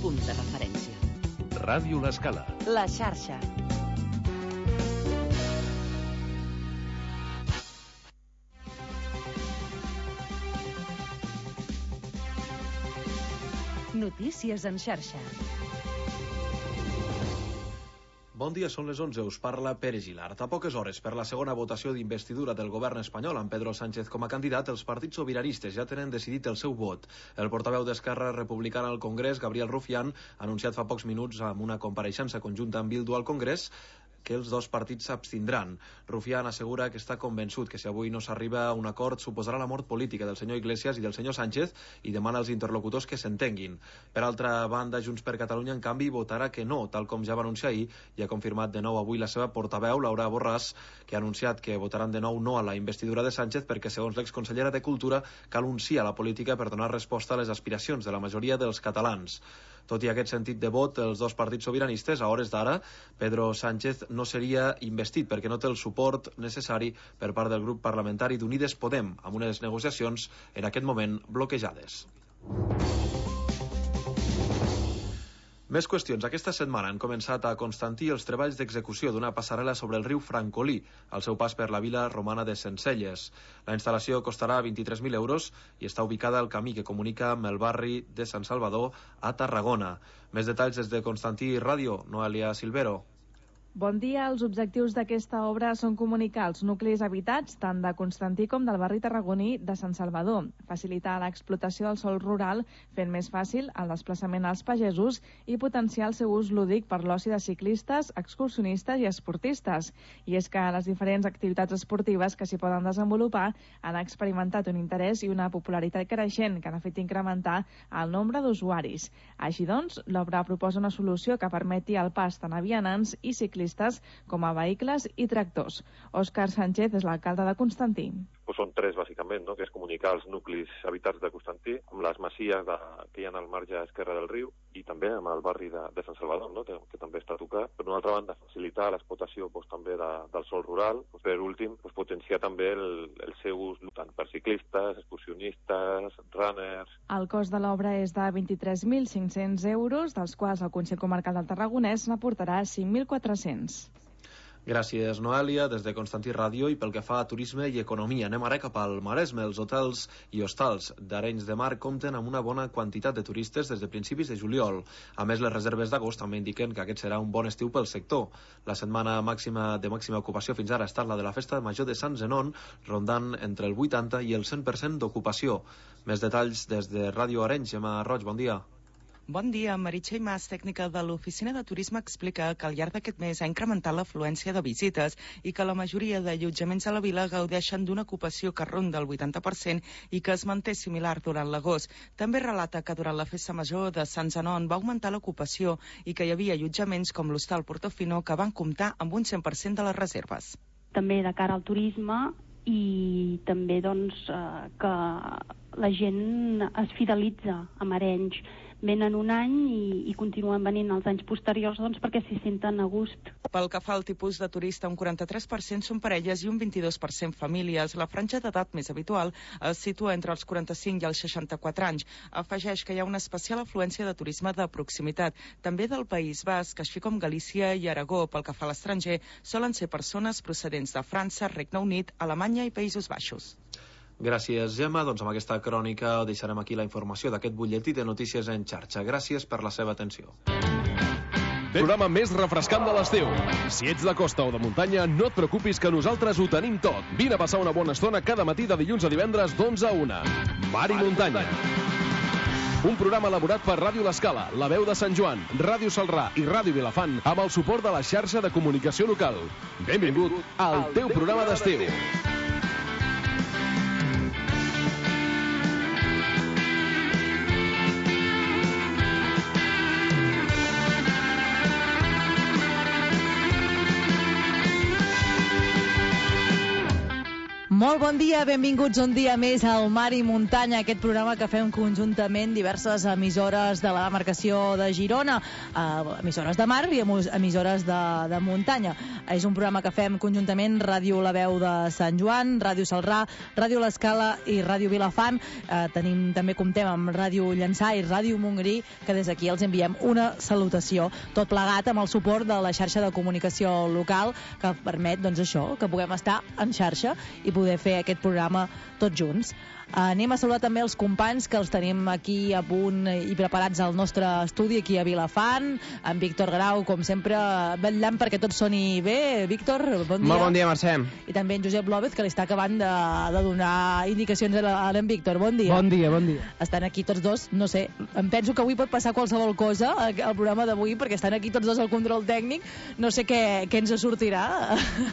punt de referència. Ràdio L'Escala. La xarxa. Notícies en xarxa. Bon dia, són les 11, us parla Pere Gilart. A poques hores per la segona votació d'investidura del govern espanyol amb Pedro Sánchez com a candidat, els partits sobiranistes ja tenen decidit el seu vot. El portaveu d'Esquerra Republicana al Congrés, Gabriel Rufián, ha anunciat fa pocs minuts amb una compareixença conjunta amb Bildu al Congrés que els dos partits s'abstindran. Rufián assegura que està convençut que si avui no s'arriba a un acord suposarà la mort política del senyor Iglesias i del senyor Sánchez i demana als interlocutors que s'entenguin. Per altra banda, Junts per Catalunya, en canvi, votarà que no, tal com ja va anunciar ahir i ha confirmat de nou avui la seva portaveu, Laura Borràs, que ha anunciat que votaran de nou no a la investidura de Sánchez perquè, segons l'exconsellera de Cultura, cal un sí a la política per donar resposta a les aspiracions de la majoria dels catalans. Tot i aquest sentit de vot, els dos partits sobiranistes, a hores d'ara, Pedro Sánchez no seria investit perquè no té el suport necessari per part del grup parlamentari d'Unides Podem, amb unes negociacions en aquest moment bloquejades. Més qüestions. Aquesta setmana han començat a Constantí els treballs d'execució d'una passarel·la sobre el riu Francolí, al seu pas per la vila romana de Sencelles. La instal·lació costarà 23.000 euros i està ubicada al camí que comunica amb el barri de Sant Salvador a Tarragona. Més detalls des de Constantí Ràdio, Noelia Silvero. Bon dia. Els objectius d'aquesta obra són comunicar els nuclis habitats tant de Constantí com del barri tarragoní de Sant Salvador, facilitar l'explotació del sòl rural fent més fàcil el desplaçament als pagesos i potenciar el seu ús lúdic per l'oci de ciclistes, excursionistes i esportistes. I és que les diferents activitats esportives que s'hi poden desenvolupar han experimentat un interès i una popularitat creixent que han fet incrementar el nombre d'usuaris. Així doncs, l'obra proposa una solució que permeti el pas tant a vianants i ciclistes com a vehicles i tractors. Òscar Sánchez és l'alcalde de Constantí. Són tres, bàsicament, no? Que és comunicar els nuclis habitats de Constantí amb les masies que hi ha al marge esquerre del riu i també amb el barri de Sant Salvador, no? que també està a tocar. Per una altra banda, facilitar l'explotació també del sòl rural. Per últim, potenciar també el seu ús tant per ciclistes, excursionistes, runners. El cost de l'obra és de 23.500 euros, dels quals el Consell Comarcal del Tarragonès n'aportarà 5.400. Gràcies, Noelia. Des de Constantí Ràdio, i pel que fa a turisme i economia, anem ara cap al Maresme. Els hotels i hostals d'Arenys de Mar compten amb una bona quantitat de turistes des de principis de juliol. A més, les reserves d'agost també indiquen que aquest serà un bon estiu pel sector. La setmana de màxima ocupació fins ara ha estat la de la Festa Major de Sant Zenon, rondant entre el 80 i el 100% d'ocupació. Més detalls des de Ràdio Arenys. Gemma Roig, bon dia. Bon dia. Meritxell Mas, tècnica de l'Oficina de Turisme, explica que al llarg d'aquest mes ha incrementat l'afluència de visites i que la majoria d'allotjaments a la vila gaudeixen d'una ocupació que ronda el 80% i que es manté similar durant l'agost. També relata que durant la Festa Major de Sant Zenon va augmentar l'ocupació i que hi havia allotjaments com l'Hostal Portofino que van comptar amb un 100% de les reserves. També de cara al turisme i també que la gent es fidelitza amb Arenys. Venen un any i continuen venint els anys posteriors perquè s'hi senten a gust. Pel que fa al tipus de turista, un 43% són parelles i un 22% famílies. La franja d'edat més habitual es situa entre els 45 i els 64 anys. Afegeix que hi ha una especial afluència de turisme de proximitat, també del País Basc, així com Galícia i Aragó. Pel que fa a l'estranger, solen ser persones procedents de França, Regne Unit, Alemanya i Països Baixos. Gràcies, Gemma. Doncs amb aquesta crònica deixarem aquí la informació d'aquest butlletí de notícies en xarxa. Gràcies per la seva atenció. Programa més refrescant de l'estiu. Si ets de costa o de muntanya, no et preocupis que nosaltres ho tenim tot. Vine a passar una bona estona cada matí de dilluns a divendres d'11 a 1. Mar i muntanya. Un programa elaborat per Ràdio L'Escala, La Veu de Sant Joan, Ràdio Salrà i Ràdio Vilafant amb el suport de la xarxa de comunicació local. Benvingut al teu programa d'estiu. Molt bon dia, benvinguts un dia més al Mar i Muntanya, aquest programa que fem conjuntament diverses emissores de la demarcació de Girona, emissores de mar i emissores de muntanya. És un programa que fem conjuntament Ràdio La Veu de Sant Joan, Ràdio Salrà, Ràdio L'Escala i Ràdio Vilafant. També comptem amb Ràdio Llançà i Ràdio Montgrí, que des d'aquí els enviem una salutació, tot plegat amb el suport de la xarxa de comunicació local, que permet, doncs això, que puguem estar en xarxa i poder fer aquest programa tots junts. Anem a saludar també els companys que els tenim aquí a punt i preparats al nostre estudi aquí a Vilafant, en Víctor Grau, com sempre, vetllant perquè tot soni bé. Víctor, bon dia. Molt bon dia, Mercè. I també en Josep López, que li està acabant de donar indicacions a en Víctor. Bon dia. Bon dia, bon dia. Estan aquí tots dos, no sé, em penso que avui pot passar qualsevol cosa al programa d'avui, perquè estan aquí tots dos al control tècnic, no sé què ens sortirà.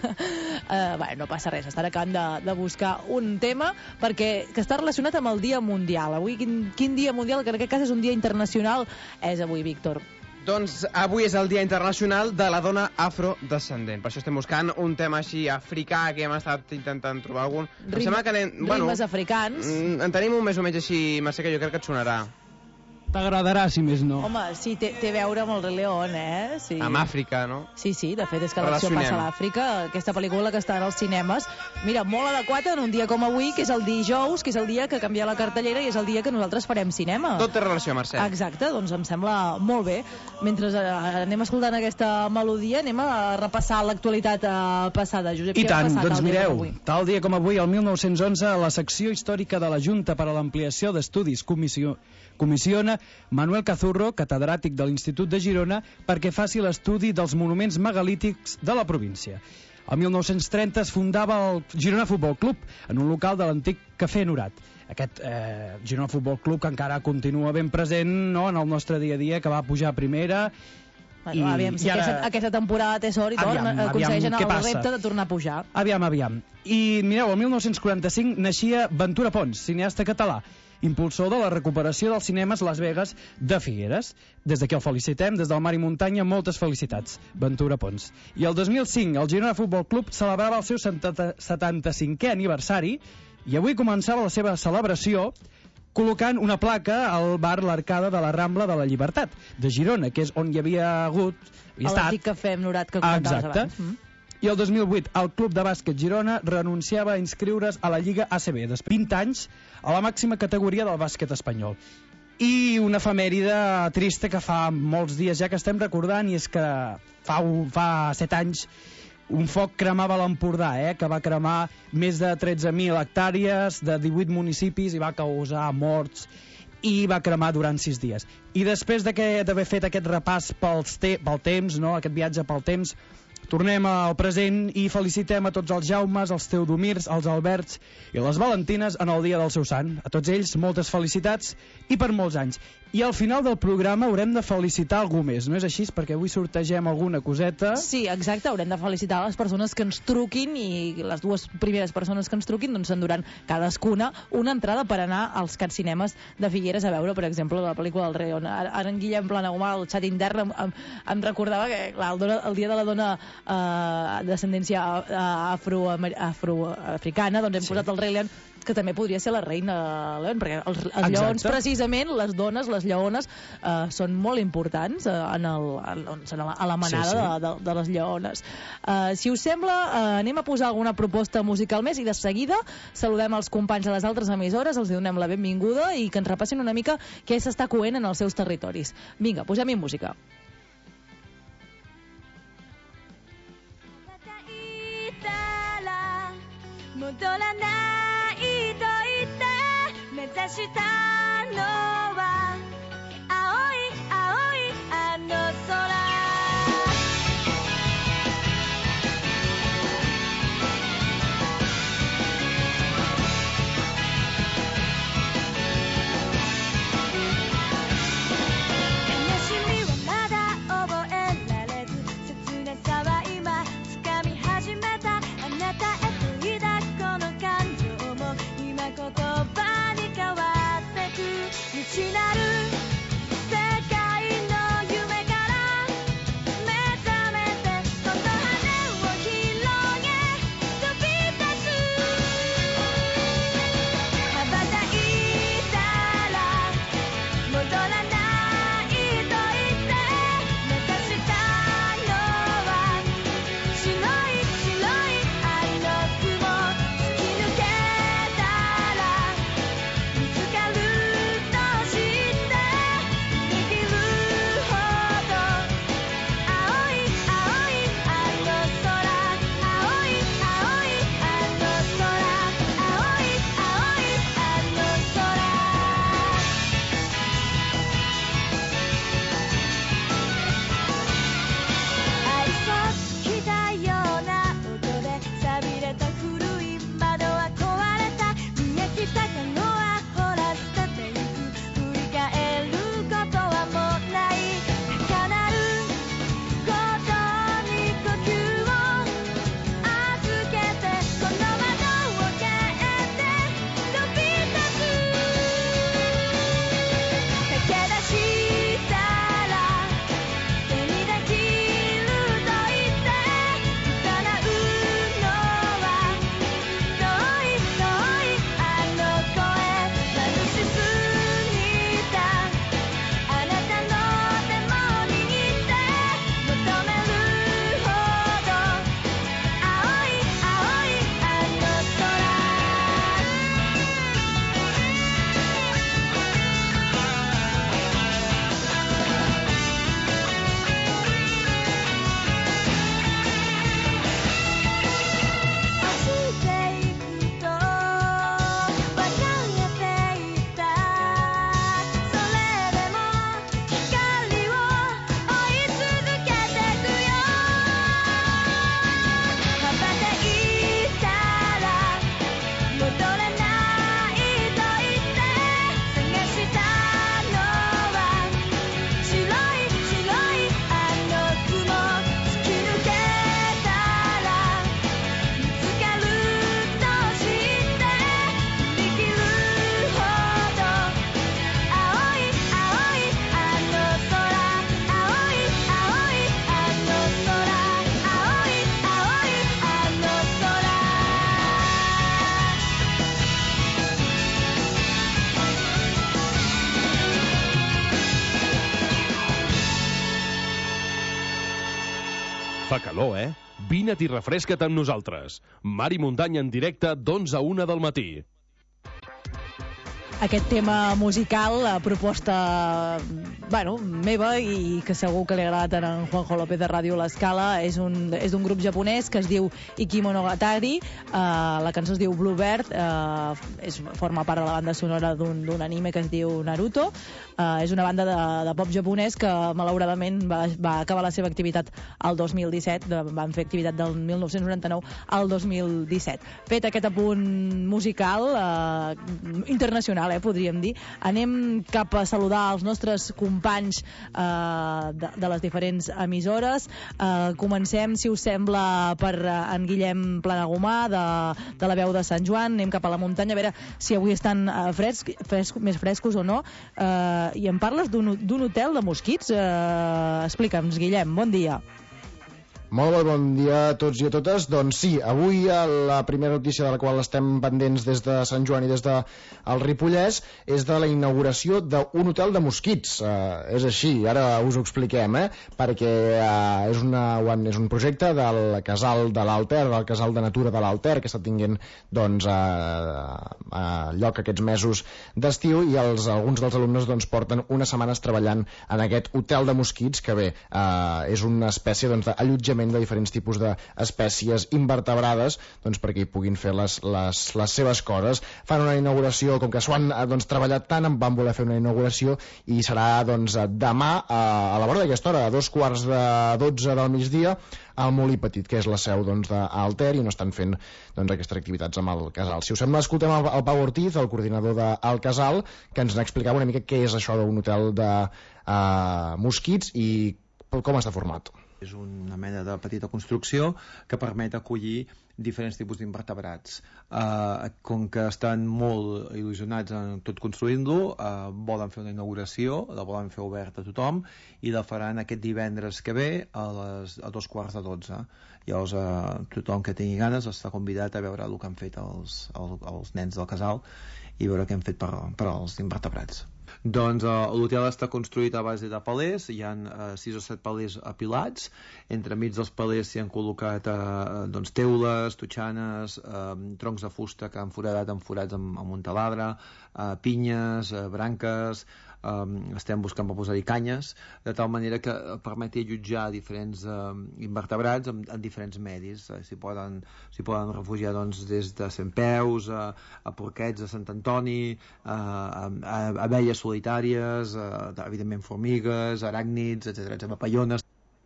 No passa res, estan acabant de buscar un tema, perquè que està relacionat amb el Dia Mundial. Avui, quin Dia Mundial, que en aquest cas és un dia internacional, és avui, Víctor? Doncs avui és el Dia Internacional de la Dona Afrodescendent. Per això estem buscant un tema així africà, que hem estat intentant trobar algun. Rimes africans. En tenim un més o menys així, Mercè, que jo crec que et sonarà. T'agradarà, si més no. Home, sí, té a veure amb el Rei León, eh? Sí. Amb Àfrica, no? Sí, de fet, és que l'acció passa a l'Àfrica, aquesta pel·lícula que està als cinemes. Mira, molt adequat en un dia com avui, que és el dijous, que és el dia que canvia la cartellera i és el dia que nosaltres farem cinema. Tot té relació, Mercè. Exacte, doncs em sembla molt bé. Mentre anem escoltant aquesta melodia, anem a repassar l'actualitat passada. Josep, I tant, doncs mireu, tal dia com avui, el 1911, la secció històrica de la Junta per a l'Ampliació d'Estudis comissiona Manuel Cazurro, catedràtic de l'Institut de Girona, perquè faci l'estudi dels monuments megalítics de la província. El 1930 es fundava el Girona Futbol Club, en un local de l'antic Cafè Norat. Aquest Girona Futbol Club que encara continua ben present, no?, en el nostre dia a dia, que va pujar a primera. Aviam, si aquesta temporada té sort i aconsegueixen el repte de tornar a pujar. Aviam. I mireu, el 1945 naixia Ventura Pons, cineasta català, impulsor de la recuperació dels cinemes Las Vegas de Figueres. Des d'aquí el felicitem, des del Mar i Muntanya, moltes felicitats, Ventura Pons. I el 2005 el Girona Futbol Club celebrava el seu 75è aniversari i avui començava la seva celebració col·locant una placa al bar L'Arcada de la Rambla de la Llibertat de Girona, que és on hi havia hagut... L'antic Cafè Norat que comentaves abans. I el 2008 el Club de Bàsquet Girona renunciava a inscriure's a la Lliga ACB, després de 20 anys a la màxima categoria del bàsquet espanyol. I una efemèride trista que fa molts dies ja que estem recordant, i és que fa 7 anys un foc cremava l'Empordà, que va cremar més de 13.000 hectàrees de 18 municipis i va causar morts i va cremar durant 6 dies. I després d'haver fet aquest repàs pel temps, no? Aquest viatge pel temps, tornem al present i felicitem a tots els Jaumes, els Teodomirs, els Alberts i les Valentines en el dia del seu sant. A tots ells, moltes felicitats i per molts anys. I al final del programa haurem de felicitar algú més, no és així? Perquè avui sortegem alguna coseta. Sí, exacte, haurem de felicitar les persones que ens truquin, i les dues primeres persones que ens truquin doncs s'enduran cadascuna una entrada per anar als Catsinemes de Figueres a veure, per exemple, la pel·lícula del Rei León. Ara en Guillem Planagumà, al xat intern, em recordava que el dia de la dona d'ascendència afroamericana, doncs hem posat el Rei León, que també podria ser la reina León, perquè els lleons, precisament, les dones, les lleones, són molt importants a la manada de les lleones. Si us sembla, anem a posar alguna proposta musical més i de seguida saludem els companys de les altres emissores, els donem la benvinguda i que ens repassin una mica què s'està coent en els seus territoris. Vinga, posem-hi música. She not Fa calor, eh? Vine't i refresca't amb nosaltres. Mar i muntanya en directe d'11 a 1 del matí. Aquest tema musical, proposta meva i que segur que li agrada tant a en Juanjo López de Ràdio L'Escala, és d'un grup japonès que es diu Ikimonogatari. La cançó es diu Bluebird, forma part de la banda sonora d'un anime que es diu Naruto. És una banda de pop japonès que malauradament va acabar la seva activitat al 2017, van fer activitat del 1999 al 2017. Fet aquest apunt musical internacional, podríem dir, anem cap a saludar els nostres companys de les diferents emissores. Comencem, si us sembla, per en Guillem Planagumà, de la Veu de Sant Joan. Anem cap a la muntanya, a veure si avui estan més frescos o no. I em parles d'un hotel de mosquits? Explica'ns, Guillem, bon dia. Molt bon dia a tots i a totes. Doncs sí, avui la primera notícia de la qual estem pendents des de Sant Joan i des del Ripollès és de la inauguració d'un hotel de mosquits. És així, ara us ho expliquem, perquè és un projecte del casal de l'Alter, del casal de natura de l'Alter, que està tinguent lloc aquests mesos d'estiu, i alguns dels alumnes porten unes setmanes treballant en aquest hotel de mosquits, que bé, és una espècie d'allotjament de diferents tipus d'espècies invertebrades, perquè hi puguin fer les seves coses. Fan una inauguració, com que s'ho han treballat tant, en van voler fer una inauguració, i serà demà a la vora d'aquesta hora, a 11:45 del migdia, al Molí Petit, que és la seu d'Alter, i no estan fent aquestes activitats amb el casal. Si us sembla, escoltem el Pau Ortiz, el coordinador del casal, que ens explicava una mica què és això d'un hotel de mosquits i com està format. És una mena de petita construcció que permet acollir diferents tipus d'invertebrats. Com que estan molt il·lusionats en tot construint-lo, volen fer una inauguració, la volen fer oberta a tothom, i la faran aquest divendres que ve a 11:45. Llavors tothom que tingui ganes està convidat a veure el que han fet els nens del casal i veure què han fet per als invertebrats. Doncs l'hotel està construït a base de palers, hi ha 6 o 7 palers apilats, entremig dels palers s'hi han col·locat teules, totxanes, troncs de fusta que han foradat amb forats amb un taladre, pinyes, branques, estem buscant per posar-hi canyes, de tal manera que permeti allotjar diferents invertebrats en diferents medis. S'hi poden refugiar des de centpeus a porquets de Sant Antoni, a abelles solitàries, evidentment formigues, aràcnids, etc., papallones.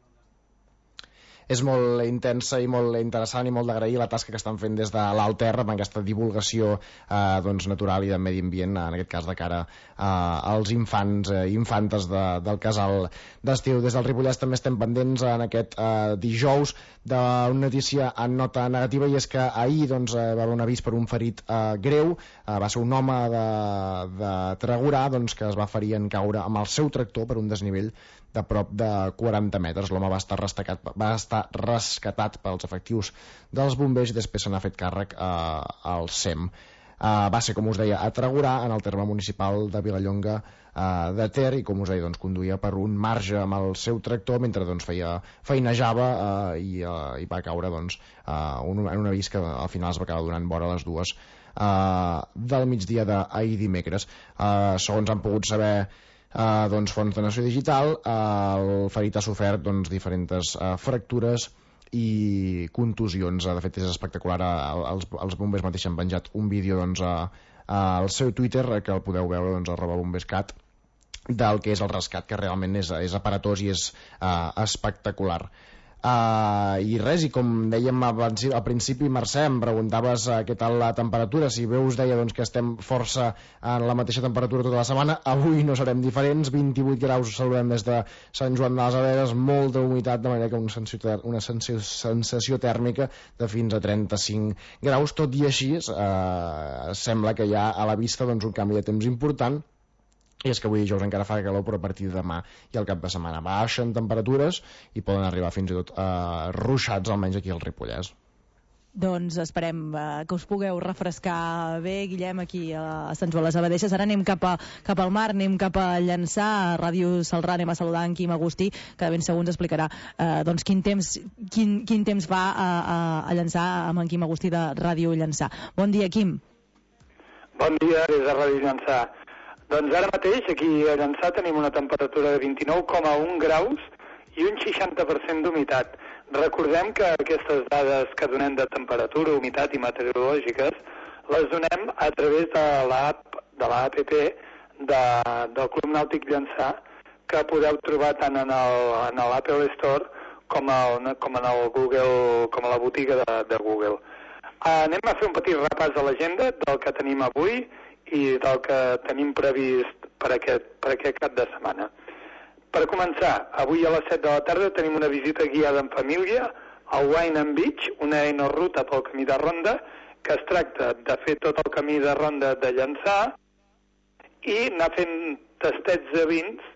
És molt intensa i molt interessant i molt d'agrair la tasca que estan fent des de l'Alter amb aquesta divulgació natural i de medi ambient, en aquest cas de cara als infants i infantes del casal d'estiu. Des del Ripollès també estem pendents en aquest dijous d'una notícia en nota negativa, i és que ahir va haver un avís per un ferit greu. Va ser un home de Tregurà que es va ferir en caure amb el seu tractor per un desnivell de prop de 40 metres. L'home va estar rescatat pels efectius dels bombers i després se n'ha fet càrrec al SEM. Va ser, com us deia, a Tregurà, en el terme municipal de Vilallonga de Ter, i com us deia, conduïa per un marge amb el seu tractor mentre feinejava i va caure en un avís que al final es va acabar donant vora a les 2 del migdia d'ahir dimecres. Segons han pogut saber fonts de Nació Digital, el ferit ha sofert diferents fractures i contusions. De fet, és espectacular. Els bombers mateix han penjat un vídeo al seu Twitter, que el podeu veure @bomberscat, del que és el rescat, que realment és aparatós i és espectacular. I res, i com dèiem al principi, Mercè, em preguntaves què tal la temperatura. Si bé us deia que estem força en la mateixa temperatura tota la setmana, avui no serem diferents. 28 graus saludem des de Sant Joan de les Aberes, molta humitat, de manera que una sensació tèrmica de fins a 35 graus. Tot i així, sembla que hi ha a la vista un canvi de temps important, i és que avui dijous encara fa calor, però a partir de demà i el cap de setmana baixen temperatures i poden arribar fins i tot ruixats, almenys aquí al Ripollès. Doncs esperem que us pugueu refrescar bé, Guillem, aquí a Sant Joan les Abadesses. Ara anem cap al mar, anem cap a Llançà, a Ràdio Salrà, anem a saludar en Quim Agustí, que de ben segur ens explicarà doncs quin temps fa a Llançà amb en Quim Agustí de Ràdio Llançà. Bon dia, Quim. Bon dia des de Ràdio Llançà. Doncs ara mateix aquí a Llançà tenim una temperatura de 29,1 graus i un 60% d'humitat. Recordem que aquestes dades que donem de temperatura, humitat i meteorològiques les donem a través de l'APP del Club Nàutic Llançà, que podeu trobar tant en l'Apple Store com en el Google, com a la botiga de Google. Anem a fer un petit repàs de l'agenda del que tenim avui i del que tenim previst per aquest cap de setmana. Per començar, avui a les 7 de la tarda tenim una visita guiada en família al Wine and Beach, una enoruta pel camí de ronda, que es tracta de fer tot el camí de ronda de Llançà i anar fent tastets de vins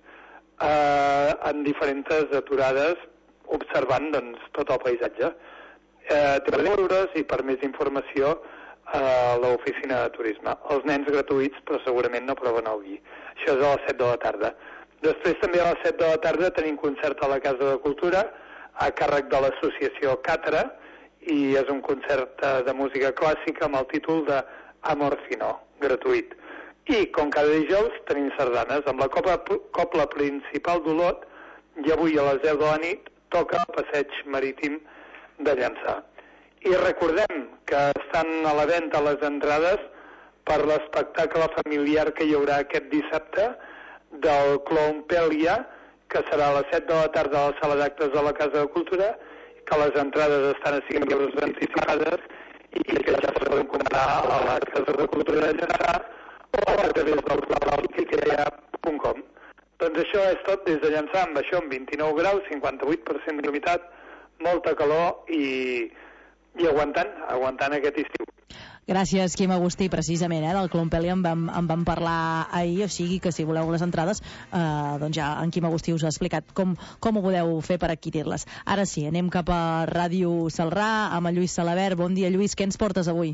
en diferents aturades, observant doncs, tot el paisatge. Té per euros i per més informació a l'oficina de turisme. Els nens gratuïts, però segurament no proven el vi. Això és a les 7 de la tarda. Després també a les 7 de la tarda tenim concert a la Casa de Cultura a càrrec de l'associació Càtera i és un concert de música clàssica amb el títol de Amor Fino, gratuït. I com cada dijous tenim sardanes amb la cobla principal d'Olot i avui a les 10 de la nit toca el passeig marítim de Llançà. I recordem que estan a la venda les entrades per l'espectacle familiar que hi haurà aquest dissabte del Clown Pèlia, que serà a les 7 de la tarda a la sala d'actes de la Casa de Cultura, que les entrades estan a 5 euros anticipades i que ja es poden comprar a la Casa de Cultura de Llançà o a través del tiquetea.com. Doncs això és tot des de Llançà, amb això, amb 29 graus, 58% d'humitat, molta calor i aguantant aquest estiu. Gràcies, Quim Agustí. Precisament, del Clompeli en vam parlar ahir, o sigui que si voleu les entrades, doncs ja en Quim Agustí us ha explicat com ho podeu fer per adquirir-les. Ara sí, anem cap a Ràdio Salrà amb el Lluís Salabert. Bon dia, Lluís, què ens portes avui?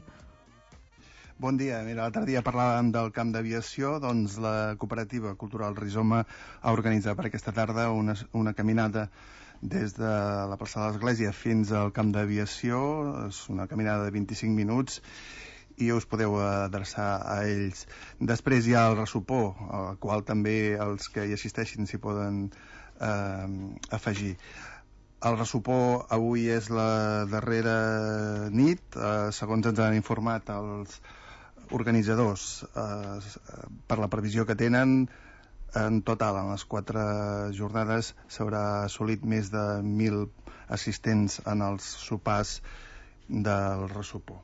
Bon dia. Mira, l'altre dia parlàvem del camp d'aviació, doncs la cooperativa cultural Rizoma ha organitzat per aquesta tarda una caminada des de la plaça de l'Església fins al camp d'aviació. És una caminada de 25 minuts i us podeu adreçar a ells. Després hi ha el ressopó, al qual també els que hi assisteixin s'hi poden afegir. El ressopó avui és la darrera nit, segons ens han informat els organitzadors, per la previsió que tenen. En total, en les 4 jornades s'haurà assolit més de 1.000 assistents en els sopars del ressopó.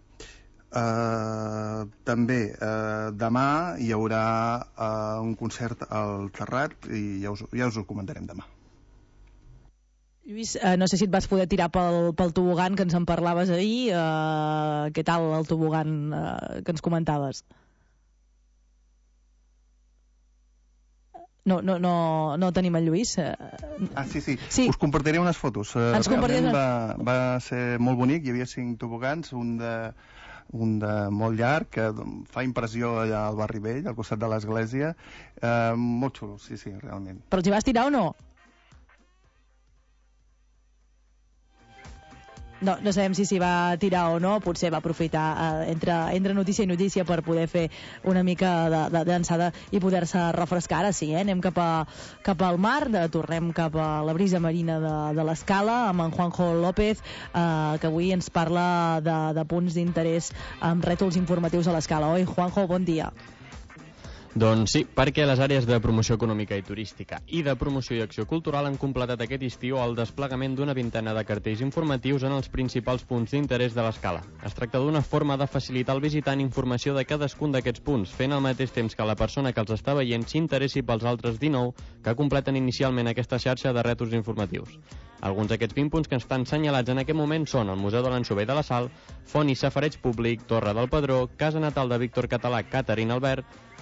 També demà hi haurà un concert al Terrat i ja us ho comentarem demà. Lluís, no sé si et vas poder tirar pel tobogan que ens en parlaves ahir. Què tal el tobogan que ens comentaves? No tenim el Lluís. Sí. Us compartiré unes fotos. Realment va ser molt bonic. Hi havia 5 tobogans, un de molt llarg, que fa impressió allà al barri vell, al costat de l'església. Molt xulo, sí, realment. Però els hi vas tirar o no? No sabem si s'hi va tirar o no, potser va aprofitar entre notícia i notícia per poder fer una mica de llançada i poder-se refrescar. Ara sí, anem cap al mar, tornem cap a la brisa marina de l'Escala amb en Juanjo López, que avui ens parla de punts d'interès amb rètols informatius a l'Escala. Oi, Juanjo, bon dia. Doncs sí, perquè les àrees de promoció econòmica i turística i de promoció i acció cultural han completat aquest estiu el desplegament d'una vintena de cartells informatius en els principals punts d'interès de l'Escala. Es tracta d'una forma de facilitar al visitant informació de cadascun d'aquests punts, fent al mateix temps que la persona que els està veient s'interessi pels altres 19 que completen inicialment aquesta xarxa de rètols informatius. Alguns d'aquests 20 punts que estan assenyalats en aquest moment són el Museu de l'Anxover de la Sal, Font i Safareig Públic, Torre del Pedró, Casa Natal de Víctor Català, Caterina Albert,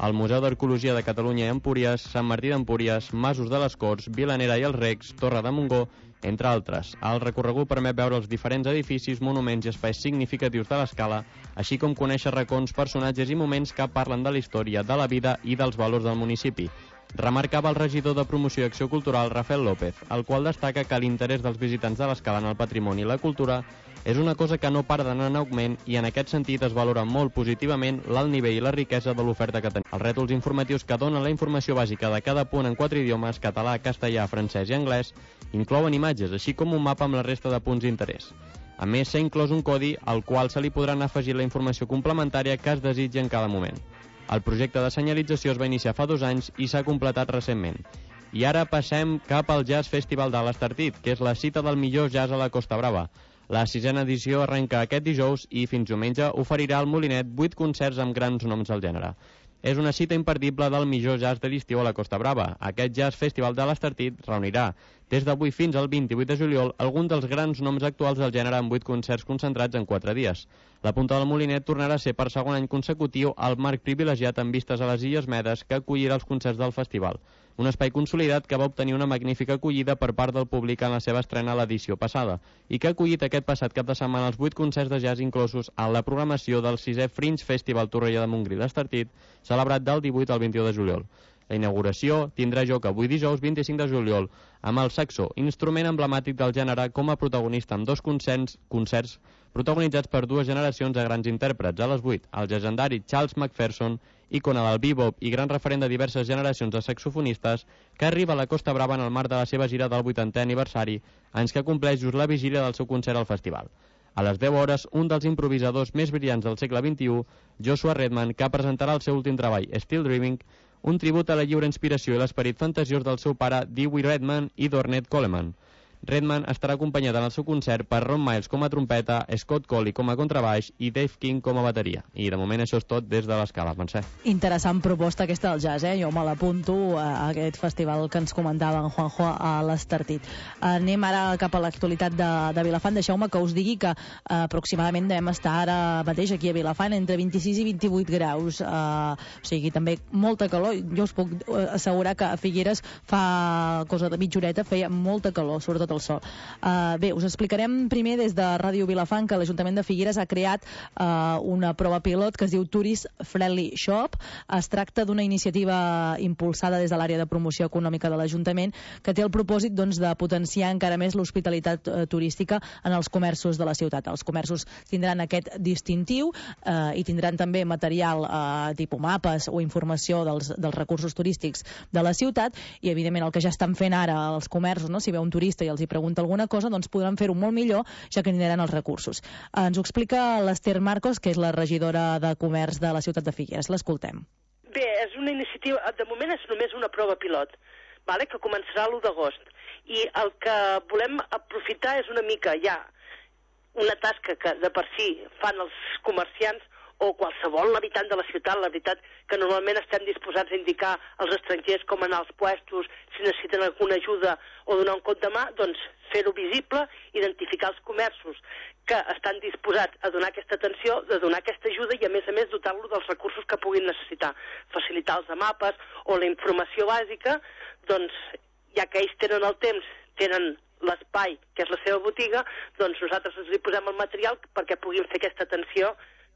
el Museu d'Arqueologia de Catalunya i Empúries, Sant Martí d'Empúries, Masos de les Corts, Vilanera i els Recs, Torre de Montgó, entre altres. El recorregut permet veure els diferents edificis, monuments i espais significatius de l'escala, així com conèixer racons, personatges i moments que parlen de la història, de la vida i dels valors del municipi. Remarcava el regidor de Promoció i Acció Cultural, Rafael López, el qual destaca que l'interès dels visitants de l'escala en el patrimoni i la cultura és una cosa que no para d'anar en augment i en aquest sentit es valora molt positivament l'alt nivell i la riquesa de l'oferta que tenim. Els rètols informatius que donen la informació bàsica de cada punt en 4 idiomes, català, castellà, francès i anglès, inclouen imatges, així com un mapa amb la resta de punts d'interès. A més, s'ha inclòs un codi al qual se li podran afegir la informació complementària que es desitgi en cada moment. El projecte de senyalització es va iniciar fa 2 anys i s'ha completat recentment. I ara passem cap al Jazz Festival de l'Estartit, que és la cita del millor jazz a la Costa Brava. La 6a edició arrenca aquest dijous i fins diumenge oferirà al Molinet 8 concerts amb grans noms del gènere. És una cita imperdible del millor jazz de l'estiu a la Costa Brava. Aquest Jazz Festival de l'Estartit reunirà des d'avui fins al 28 de juliol alguns dels grans noms actuals del gènere amb 8 concerts concentrats en 4 dies. La Punta del Molinet tornarà a ser per segon any consecutiu el marc privilegiat amb vistes a les Illes Medes que acollirà els concerts del festival. Un espai consolidat que va obtenir una magnífica acollida per part del públic en la seva estrena a l'edició passada i que ha acollit aquest passat cap de setmana els 8 concerts de jazz inclosos en la programació del 6è Fringe Festival Torroella de Montgrí d'Estartit, celebrat del 18 al 21 de juliol. La inauguració tindrà lloc avui dijous 25 de juliol amb el saxo, instrument emblemàtic del gènere, com a protagonista amb 2 concerts protagonitzats per 2 generacions de grans intèrprets. A les 8, el llegendari Charles McPherson, icona del bebop i gran referent de diverses generacions de saxofonistes, que arriba a la Costa Brava en el marc de la seva gira del 80è aniversari, anys que compleix just la vigília del seu concert al festival. A les 10 hores, un dels improvisadors més brillants del segle XXI, Joshua Redman, que presentarà el seu últim treball, Still Dreaming, un tribut a la lliure inspiració i l'esperit fantasiós del seu pare Dewey Redman i d'Ornette Coleman. Redman estarà acompanyat en el seu concert per Ron Miles com a trompeta, Scott Colley com a contrabaix i Dave King com a bateria. I de moment això és tot des de l'Escala, Mercè. Interessant proposta aquesta del jazz, Jo me l'apunto a aquest festival que ens comentava en Juanjo a l'Estartit. Anem ara cap a l'actualitat de Vilafant. Deixeu-me que us digui que aproximadament devem estar ara mateix aquí a Vilafant entre 26 i 28 graus. O sigui, també molta calor. Jo us puc assegurar que a Figueres fa cosa de mitja horeta feia molta calor, sobretot el sol. Bé, us explicarem primer des de Ràdio Vilafant que l'Ajuntament de Figueres ha creat una prova pilot que es diu Tourist Friendly Shop. Es tracta d'una iniciativa impulsada des de l'àrea de promoció econòmica de l'Ajuntament que té el propòsit de potenciar encara més l'hospitalitat turística en els comerços de la ciutat. Els comerços tindran aquest distintiu i tindran també material tipus mapes o informació dels recursos turístics de la ciutat i evidentment el que ja estan fent ara els comerços, si ve un turista i els hi pregunta alguna cosa, doncs podran fer-ho molt millor, ja que tindran els recursos. Ens ho explica l'Ester Marcos, que és la regidora de Comerç de la ciutat de Figueres. L'escoltem. Bé, és una iniciativa, de moment és només una prova pilot, que començarà l'1 d'agost. I el que volem aprofitar és una mica ja una tasca que de per si fan els comerciants o qualsevol habitant de la ciutat. La veritat que normalment estem disposats a indicar als estrangers com anar als puestos, si necessiten alguna ajuda o donar un cop de mà, doncs fer-ho visible, identificar els comerços que estan disposats a donar aquesta atenció, a donar aquesta ajuda i a més dotar-lo dels recursos que puguin necessitar. Facilitar els mapes o la informació bàsica, doncs ja que ells tenen el temps, tenen l'espai, que és la seva botiga, doncs nosaltres ens hi posem el material perquè puguin fer aquesta atenció.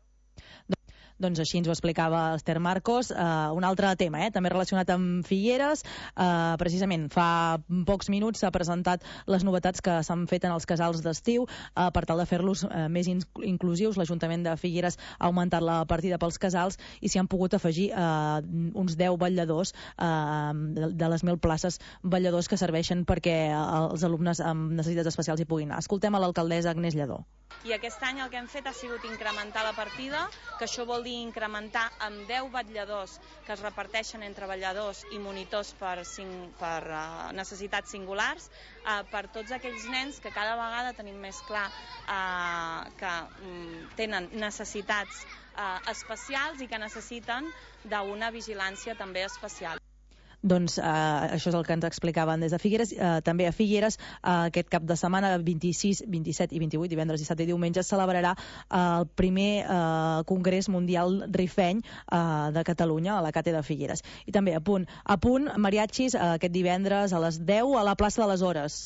Doncs així ens ho explicava Esther Marcos. Un altre tema, també relacionat amb Figueres. Precisament fa pocs minuts s'ha presentat les novetats que s'han fet en els casals d'estiu per tal de fer-los més inclusius. L'Ajuntament de Figueres ha augmentat la partida pels casals i s'hi han pogut afegir uns 10 vetlladors de les 1.000 places vetlladors que serveixen perquè els alumnes amb necessitats especials hi puguin anar. Escoltem a l'alcaldessa Agnès Lledó. I aquest any el que hem fet ha sigut incrementar la partida, que això vol dir incrementar amb 10 vetlladors que es reparteixen entre vetlladors i monitors per necessitats singulars, per tots aquells nens que cada vegada tenim més clar que tenen necessitats especials i que necessiten d'una vigilància també especial. Doncs això és el que ens explicaven des de Figueres. També a Figueres, aquest cap de setmana, 26, 27 i 28, divendres, dissabte i diumenge, es celebrarà el primer Congrés Mundial Rifeny de Catalunya, a la Càtedra de Figueres. I també, a punt, mariachis aquest divendres a les 10 a la plaça de les Hores.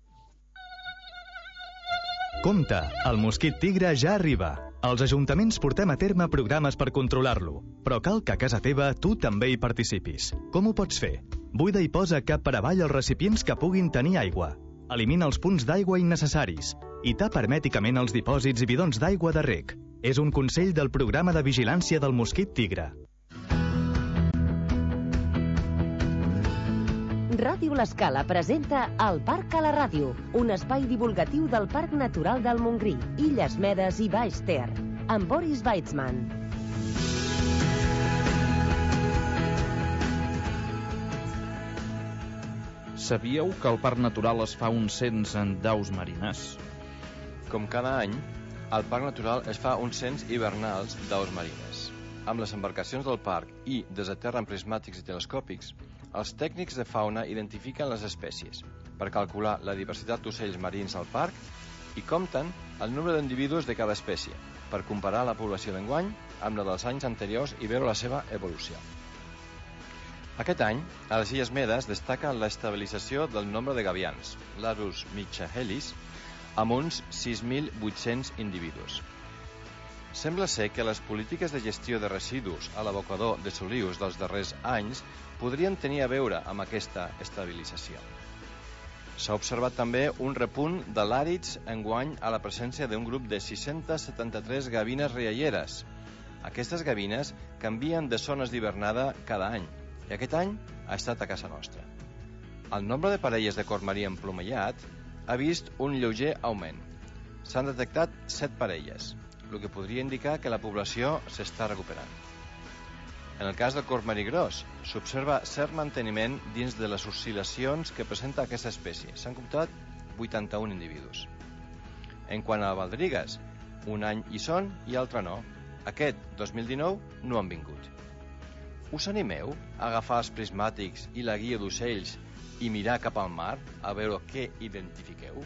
Compte, el mosquit tigre ja arriba. Els ajuntaments portem a terme programes per controlar-lo, però cal que a casa teva tu també hi participis. Com ho pots fer? Buida i posa cap per avall els recipients que puguin tenir aigua. Elimina els punts d'aigua innecessaris i tapa hermèticament els dipòsits i bidons d'aigua de reg. És un consell del programa de vigilància del mosquit tigre. Ràdio L'Escala presenta El Parc a la Ràdio, un espai divulgatiu del Parc Natural del Montgrí, Illes Medes i Baix Ter, amb Boris Weitzman. Sabíeu que al Parc Natural es fa un cens d'aus marines? Com cada any, al Parc Natural es fa un cens hivernals d'aus marines. Amb les embarcacions del parc i des de terra amb prismàtics i telescòpics, els tècnics de fauna identifiquen les espècies per calcular la diversitat d'ocells marins al parc i compten el nombre d'individus de cada espècie per comparar la població d'enguany amb la dels anys anteriors i veure la seva evolució. Aquest any, a les Illes Medes destaca l'estabilització del nombre de gavians, Larus michaelis, amb uns 6.800 individus. Sembla ser que les polítiques de gestió de residus a l'abocador de Solius dels darrers anys podrien tenir a veure amb aquesta estabilització. S'ha observat també un repunt de làrids enguany a la presència d'un grup de 673 gavines rialleres. Aquestes gavines canvien de zones d'hivernada cada any, i aquest any ha estat a casa nostra. El nombre de parelles de cormarí emplomellat ha vist un lleuger augment. S'han detectat 7 parelles, el que podria indicar que la població s'està recuperant. En el cas del cormarí gros, s'observa cert manteniment dins de les oscil·lacions que presenta aquesta espècie. S'han comptat 81 individus. En quant a baldrigues, un any hi són i altre no. Aquest 2019 no han vingut. Us animeu a agafar els prismàtics i la guia d'ocells i mirar cap al mar a veure què identifiqueu?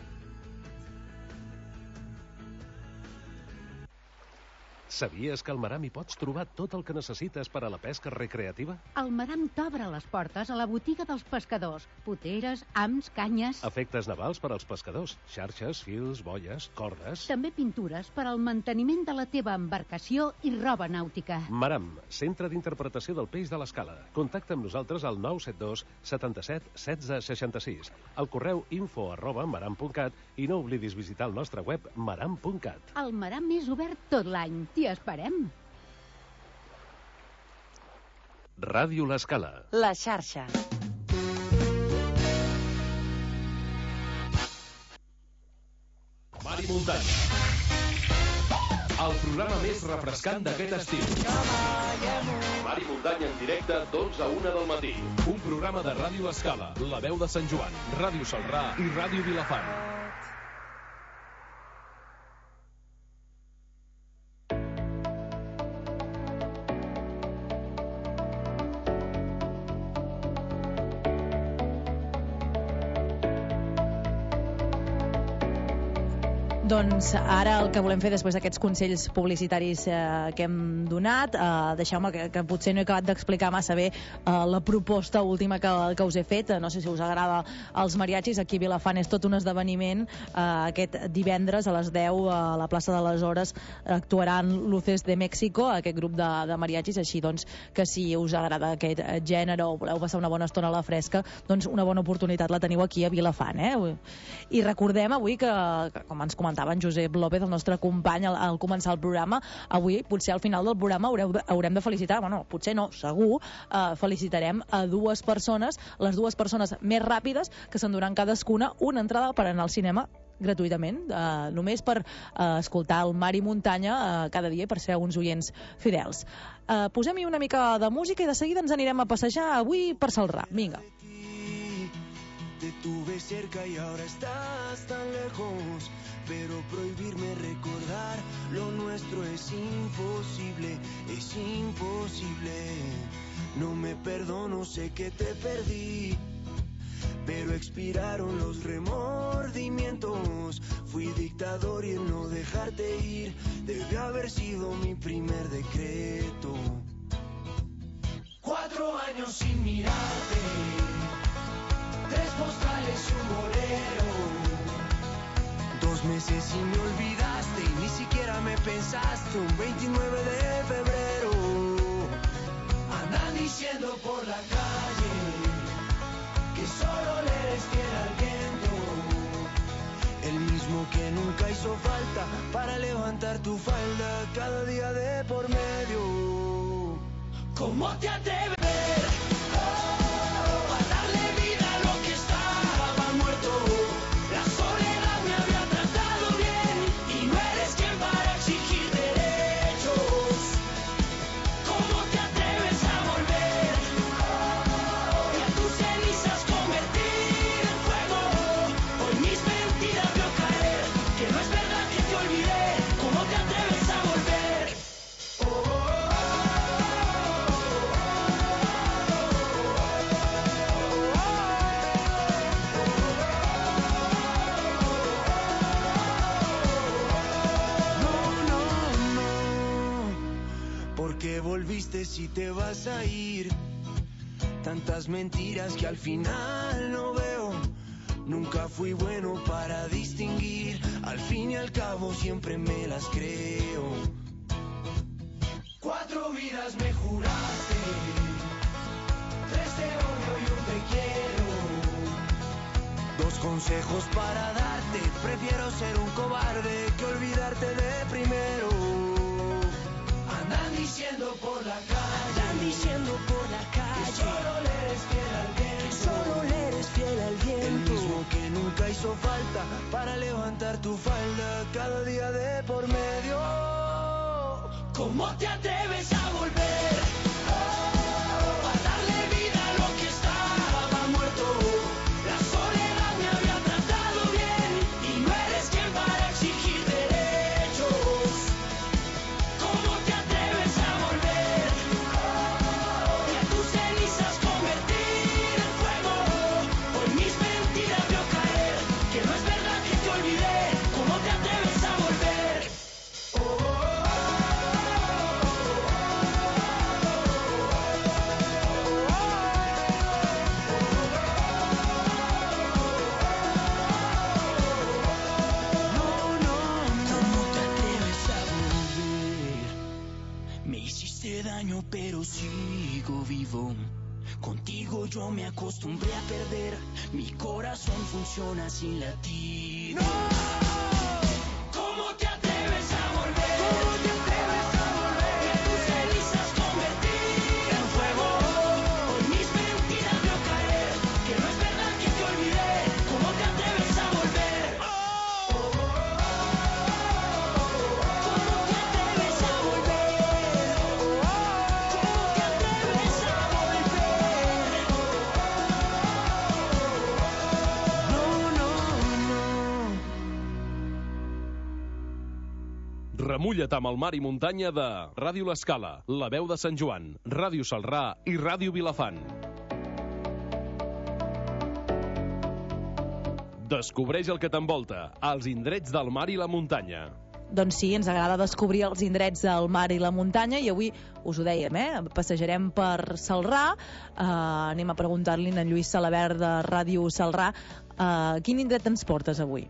Sabies que al Maram hi pots trobar tot el que necessites per a la pesca recreativa? El Maram t'obre les portes a la botiga dels pescadors. Poteres, hams, canyes... Efectes navals per als pescadors. Xarxes, fils, boies, cordes... També pintures per al manteniment de la teva embarcació i roba nàutica. Maram, centre d'interpretació del peix de l'Escala. Contacta amb nosaltres al 972 77 16 66, al correu info@maram.cat i no oblidis visitar el nostre web maram.cat. El Maram és obert tot l'any. T'hi esperem. Ràdio L'Escala. La xarxa. Mar i muntanya. El programa més refrescant d'aquest estiu. Mar i muntanya en directe d'11 a 1 del matí. Un programa de Ràdio L'Escala, La Veu de Sant Joan, Ràdio Salrà i Ràdio Vilafant. Doncs ara el que volem fer després d'aquests consells publicitaris que hem donat, deixeu-me que potser no he acabat d'explicar massa bé la proposta última que us he fet. No sé si us agrada els mariachis. Aquí a Vilafant és tot un esdeveniment. Aquest divendres a les 10 a la plaça de les Hores actuaran Luces de México, aquest grup de mariachis, així doncs que si us agrada aquest gènere o voleu passar una bona estona a la fresca, doncs una bona oportunitat la teniu aquí a Vilafant. I recordem avui que com ens comentava en Josep López, el nostre company, al començar el programa, avui potser al final del programa haurem de felicitar, bueno, potser no, segur, felicitarem a dues persones, les dues persones més ràpides que s'enduran cadascuna una entrada per anar al cinema gratuïtament, només per escoltar el Mar i Muntanya cada dia i per ser uns oients fidels. Posem-hi una mica de música i de seguida ens anirem a passejar avui per Salrà. Vinga. Te tuve cerca y ahora estás tan lejos, pero prohibirme recordar lo nuestro es imposible, es imposible. No me perdono, sé que te perdí, pero expiraron los remordimientos. Fui dictador y el no dejarte ir debió haber sido mi primer decreto. 4 años sin mirarte, 3 postales y un bolero. 2 meses y me olvidaste y ni siquiera me pensaste. Un 29 de febrero andan diciendo por la calle que solo le eres fiel al viento, el mismo que nunca hizo falta para levantar tu falda cada día de por medio. ¿Cómo te atreves a darle vida a lo que estaba muerto? La soledad me había tratado bien y no eres quien para exigir derechos. ¿Cómo te atreves a volver y a tus cenizas convertir en fuego? Hoy mis mentiras veo caer, que no es verdad que te olvidé. ¿Cómo te atreves a volver? ¿Por qué volviste si te vas a ir? Tantas mentiras que al final no veo. Nunca fui bueno para distinguir. Al fin y al cabo siempre me las creo. 4 vidas me juraste, 3 te odio y un te quiero. 2 consejos para darte. Prefiero ser un cobarde que olvidarte de primero. Andan diciendo por la calle, que solo le eres fiel al viento, el mismo que nunca hizo falta para levantar tu falda cada día de por medio. ¿Cómo te atreves a volver a darle vida a lo que estaba muerto? La soledad me había tratado bien y no eres quien para exigir derechos. ¿Cómo te atreves a volver y a tus cenizas convertir en fuego? Hoy mis mentiras veo caer, que no es verdad que te olvidé. ¿Cómo te atreves a volver? ¿Cómo te atreves a volver? Me hiciste daño pero sigo vivo. Contigo yo me acostumbré a perder. Mi corazón funciona sin latir. ¡No! ¿Cómo te atreves a volver? ¿Cómo te atreves a volver? Y a tus cenizas convertir en fuego. Hoy mis mentiras veo caer, que no es verdad que te olvidé. ¿Cómo te atreves a volver? ¿Cómo te atreves a volver? ¿Cómo te atreves a volver? No. Remulla't amb el mar i muntanya de Ràdio L'Escala, La Veu de Sant Joan, Ràdio Celrà i Ràdio Vilafant. Descobreix el que t'envolta, els indrets del mar i la muntanya. Doncs sí, ens agrada descobrir els indrets del mar i la muntanya i avui, us ho dèiem, passejarem per Celrà. Anem a preguntar-li a en Lluís Salabert de Ràdio Celrà. Quin indret ens portes avui?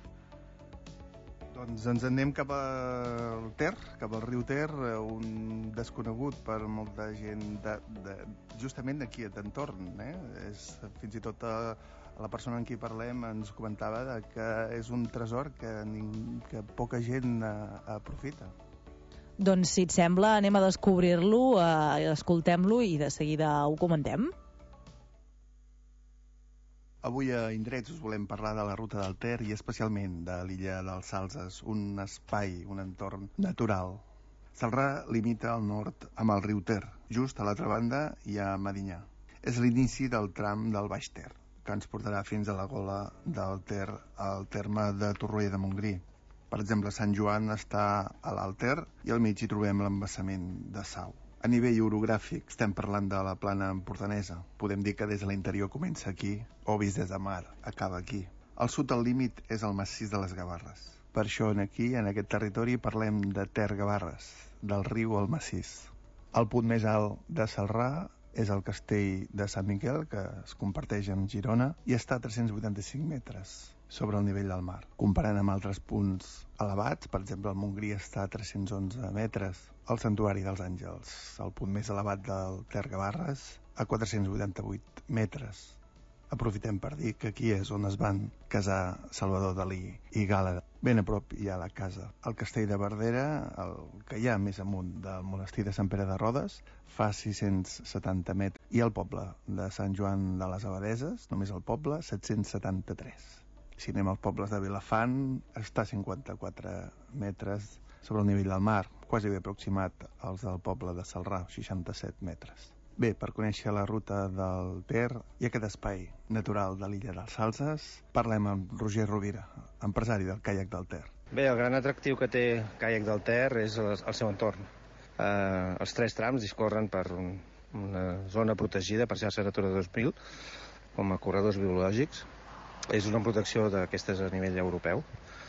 Doncs ens anem cap al Ter, cap al riu Ter, un desconegut per molta gent justament d'aquí, d'entorn. Fins i tot la persona amb qui parlem ens comentava que és un tresor que poca gent aprofita. Doncs, si et sembla, anem a descobrir-lo, escoltem-lo i de seguida ho comentem. Avui a Indrets us volem parlar de la ruta del Ter i especialment de l'illa dels Salses, un espai, un entorn natural. Celrà limita al nord amb el riu Ter. Just a l'altra banda hi ha Medinyà. És l'inici del tram del Baix Ter, que ens portarà fins a la gola del Ter, al terme de Torroella de Montgrí. Per exemple, Sant Joan està a l'alt Ter i al mig hi trobem l'embassament de Sau. A nivell orogràfic estem parlant de la plana empordanesa. Podem dir que des de l'interior comença aquí, o vist des de mar, acaba aquí. Al sud el límit és el massís de les Gavarres. Per això aquí, en aquest territori, parlem de Ter Gavarres, del riu al massís. El punt més alt de Celrà és el castell de Sant Miquel, que es comparteix amb Girona, i està a 385 metres sobre el nivell del mar. Comparant amb altres punts elevats, per exemple, el Montgrí està a 311 metres, el Santuari dels Àngels, el punt més elevat del Ter Gavarres, a 488 metres. Aprofitem per dir que aquí és on es van casar Salvador Dalí i Gala. Ben a prop hi ha la casa. El castell de Verdera, el que hi ha més amunt del monestir de Sant Pere de Rodes, fa 670 metres. I el poble de Sant Joan de les Abadeses, només el poble, 773. Si anem als pobles de Vilafant, està a 54 metres sobre el nivell del mar, quasi bé aproximat als del poble de Celrà, 67 metres. Bé, per conèixer la ruta del Ter i aquest espai natural de l'illa dels Salses, parlem amb Roger Rovira, empresari del caiac del Ter. Bé, el gran atractiu que té el caiac del Ter és el seu entorn. Els 3 trams discorren per una zona protegida per xarxa Natura 2000, com a corredors biològics. És una protecció d'aquestes a nivell europeu.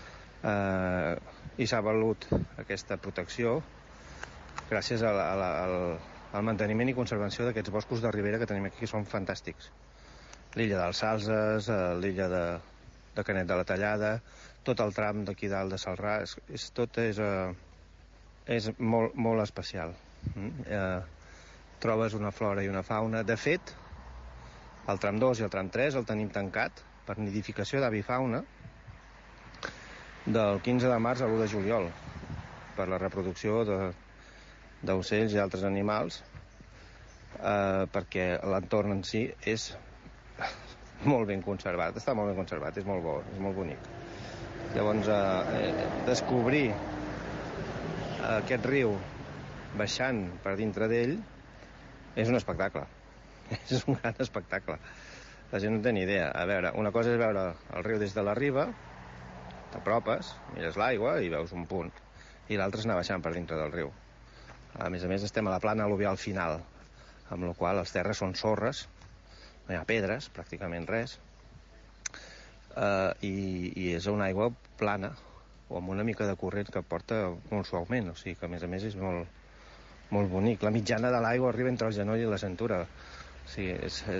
I s'ha valut aquesta protecció gràcies al manteniment i conservació d'aquests boscos de ribera que tenim aquí, que són fantàstics. L'illa dels Salses, l'illa de Canet de la Tallada, tot el tram d'aquí dalt de Celrà, tot és molt, molt especial. Trobes una flora i una fauna. De fet, el tram 2 i el tram 3 el tenim tancat per nidificació d'avifauna del 15 de març a l'1 de juliol, per la reproducció d'ocells i altres animals, perquè l'entorn en si és molt ben conservat, està molt ben conservat, és molt bo, és molt bonic. Llavors, descobrir aquest riu baixant per dintre d'ell és un espectacle, és un gran espectacle. La gent no té ni idea. A veure, una cosa és veure el riu des de la riba, t'apropes, mires l'aigua i veus un punt, i l'altre és anar baixant per dintre del riu. A més, estem a la plana al·luvial final, amb la qual les terres són sorres, no hi ha pedres, pràcticament res, i és una aigua plana, o amb una mica de corrent que porta molt suaument, o sigui que a més és molt, molt bonic. La mitjana de l'aigua arriba entre el genoll i la cintura, o sigui,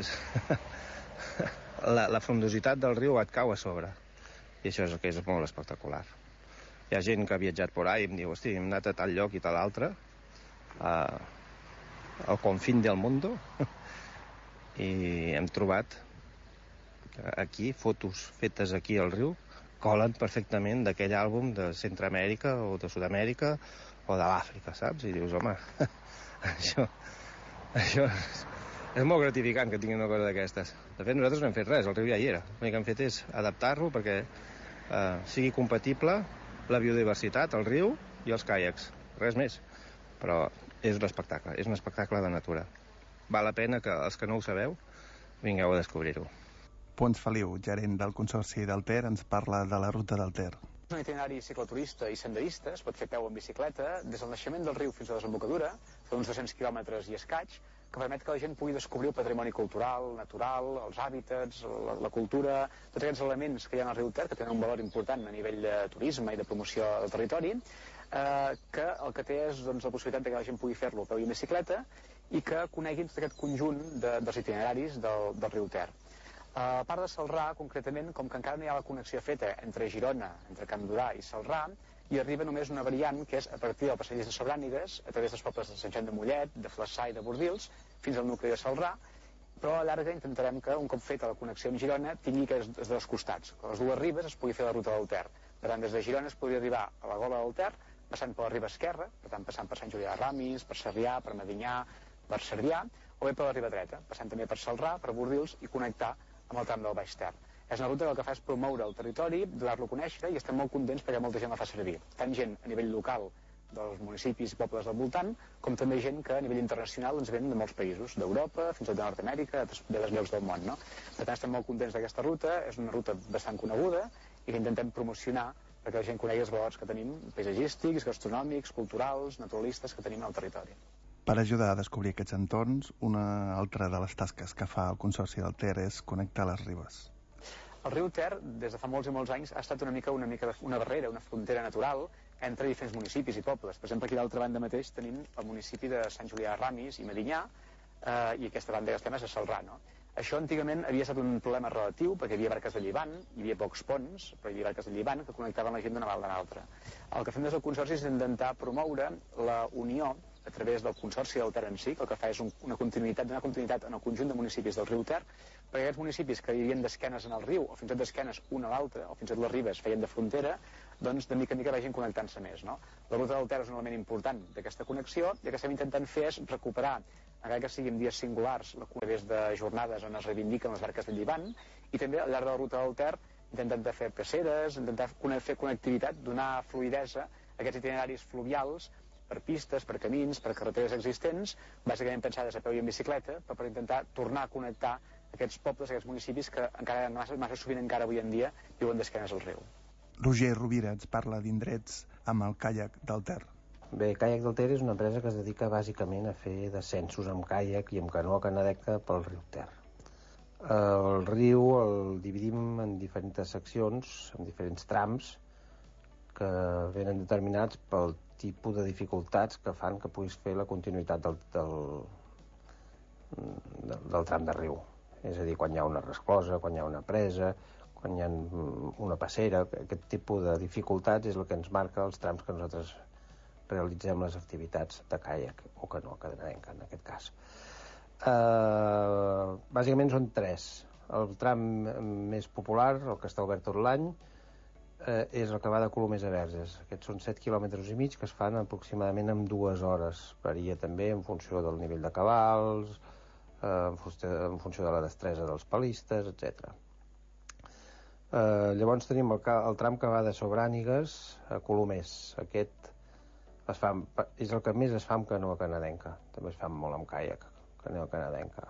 la frondositat del riu et cau a sobre, i això és el que és molt espectacular. Hi ha gent que ha viatjat por ahí i em diu, hosti, hem anat a tal lloc i tal altre, al confín del mundo, i hem trobat aquí fotos fetes aquí al riu, colen perfectament d'aquell àlbum de Centroamèrica o de Sud-amèrica o de l'Àfrica, saps? I dius, home, això és molt gratificant que tinguin una cosa d'aquestes. De fet, nosaltres no hem fet res, el riu ja hi era. L'únic que hem fet és adaptar-lo perquè sigui compatible la biodiversitat, el riu i els caiacs, res més. Però és un espectacle de natura. Val la pena que els que no ho sabeu vingueu a descobrir-ho. Pons Feliu, gerent del Consorci del Ter, ens parla de la ruta del Ter. Un itinerari cicloturista i senderista es pot fer a peu en bicicleta des del naixement del riu fins a la desembocadura, són uns 200 quilòmetres i escaig, que permet que la gent pugui descobrir el patrimoni cultural, natural, els hàbitats, la cultura, tots aquests elements que hi ha al riu Ter, que tenen un valor important a nivell de turisme i de promoció del territori, que el que té és la possibilitat que la gent pugui fer-lo a peu i en bicicleta i que coneguin tot aquest conjunt dels itineraris del riu Ter. A part de Celrà, concretament, com que encara no hi ha la connexió feta entre Girona, entre Can Durà i Celrà, hi arriba només una variant que és a partir del passadís de Sobrànigues, a través dels pobles de Sant Joan de Mollet, de Flaçà i de Bordils, fins al nucli de Celrà, però a la llarga intentarem que, un cop feta la connexió amb Girona, tingui que des dels costats, que a les dues ribes es pugui fer la ruta del Ter. Per tant, des de Girona es podria arribar a la gola del Ter, passant per la riba esquerra, per tant, passant per Sant Julià de Ramis, per Sarrià, per Medinyà, per Cervià, o bé per la riba dreta, passant també per Celrà, per Bordils i connectar amb el tram del Baix Ter. És una ruta que el que fa és promoure el territori, donar-lo a conèixer, i estem molt contents perquè molta gent la fa servir. Tant gent a nivell local dels municipis i pobles del voltant, com també gent que a nivell internacional ens ven de molts països, d'Europa, fins i tot de Nord-amèrica, d'altres llocs del món, no? Per tant, estem molt contents d'aquesta ruta, és una ruta bastant coneguda i que intentem promocionar perquè la gent conegui els valors que tenim, paisatgístics, gastronòmics, culturals, naturalistes que tenim al territori. Per ajudar a descobrir aquests entorns, una altra de les tasques que fa el Consorci del Ter és connectar les ribes. El riu Ter, des de fa molts i molts anys, ha estat una barrera, una frontera natural entre diferents municipis i pobles. Per exemple, aquí d'altra banda mateix tenim el municipi de Sant Julià de Ramis i Medinyà, i aquesta banda que estem és a Celrà, no? Això antigament havia estat un problema relatiu, perquè hi havia barques de llevant, hi havia pocs ponts, però hi havia barques de llevant que connectaven la gent d'una vall a l'altra. El que fem des del Consorci és intentar promoure la unió a través del Consorci del Ter en si, que el que fa és donar continuïtat en el conjunt de municipis del riu Ter, perquè aquests municipis que vivien d'esquenes en el riu, o fins i tot d'esquenes un a l'altre, o fins i tot les ribes feien de frontera, doncs de mica en mica vagin connectant-se més, no? La ruta del Ter és un element important d'aquesta connexió, i el que estem intentant fer és recuperar, encara que siguin dies singulars, a través de jornades on es reivindiquen les barques de llevant, i també al llarg de la ruta del Ter intentant fer passeres, intentar fer connectivitat, donar fluïdesa a aquests itineraris fluvials per pistes, per camins, per carreteres existents, bàsicament pensades a peu i en bicicleta, però per intentar tornar a connectar aquests pobles, aquests municipis que encara massa sovint encara avui en dia viuen d'esquenes al riu. Roger Rovira ens parla d'indrets amb el caiac del Ter. Bé, Caiac del Ter és una empresa que es dedica bàsicament a fer descensos amb caiac i amb canoa canadenca pel riu Ter. El riu el dividim en diferents seccions, en diferents trams, que venen determinats pel tipus de dificultats que fan que puguis fer la continuïtat del tram de riu. És a dir, quan hi ha una resclosa, quan hi ha una presa, quan hi ha una passera, aquest tipus de dificultats és el que ens marca els trams que nosaltres realitzem les activitats de caiac o canoa canadenca, en aquest cas. Bàsicament són 3. El tram més popular, el que està obert tot l'any, és el que va de Colomers a Verges. Aquests són 7 quilòmetres i mig que es fan aproximadament en 2 hores. Varia també en funció del nivell de cabals, en funció de la destresa dels palistes, etc. Llavors tenim el tram que va de Sobrànigues a Colomers. Aquest és el que més es fa amb canoa canadenca. També es fa molt amb caiac, canoa canadenca.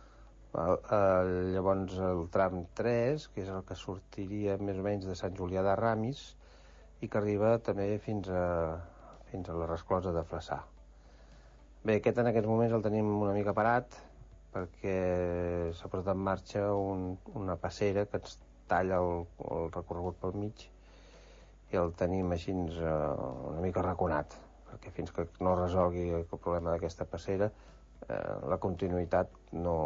Llavors el tram 3, que és el que sortiria més o menys de Sant Julià de Ramis i que arriba també fins a la resclosa de Flaçà. Bé, aquest en aquests moments el tenim una mica parat perquè s'ha posat en marxa una passera que ens talla el recorregut pel mig i el tenim així una mica arraconat, perquè fins que no resolgui el problema d'aquesta passera la continuïtat no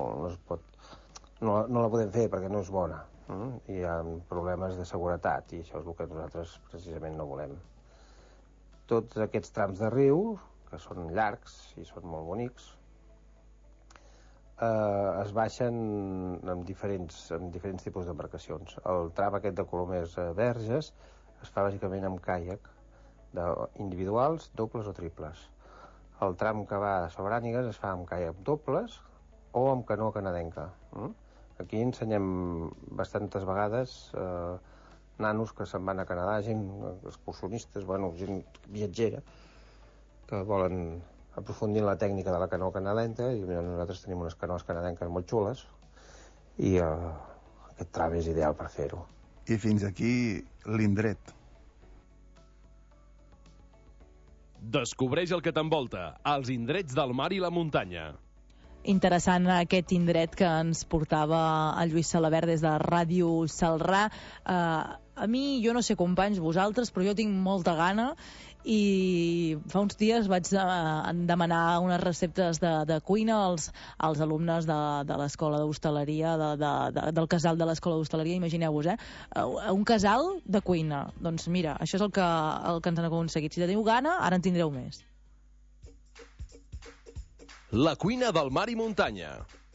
la podem fer perquè no és bona. Hi ha problemes de seguretat i això és el que nosaltres precisament no volem. Tots aquests trams de riu, que són llargs i són molt bonics, es baixen amb diferents tipus d'embarcacions. El tram aquest de Colomers a Verges es fa bàsicament amb caiac, individuals, dobles o triples. El tram que va a Sobrànigues es fa amb caiac dobles o amb canoa canadenca. Aquí ensenyem bastantes vegades nanos que se'n van a Canadà, gent excursionistes, gent viatgera, que volen aprofundir en la tècnica de la canoa canadenca i nosaltres tenim unes canoes canadenques molt xules i aquest tram és ideal per fer-ho. I fins aquí l'indret. Descobreix el que t'envolta, els indrets del mar i la muntanya. Interessant aquest indret que ens portava el Lluís Salabert des de Ràdio Celrà. A mi, jo no sé companys vosaltres, però jo tinc molta gana i fa uns dies vaig demanar unes receptes de cuina als alumnes de l'escola d'hostaleria, del casal de l'escola d'hostaleria, imagineu-vos, un casal de cuina. Doncs mira, això és el que ens han aconseguit. Si teniu gana, ara en tindreu més. La cuina del mar i muntanya.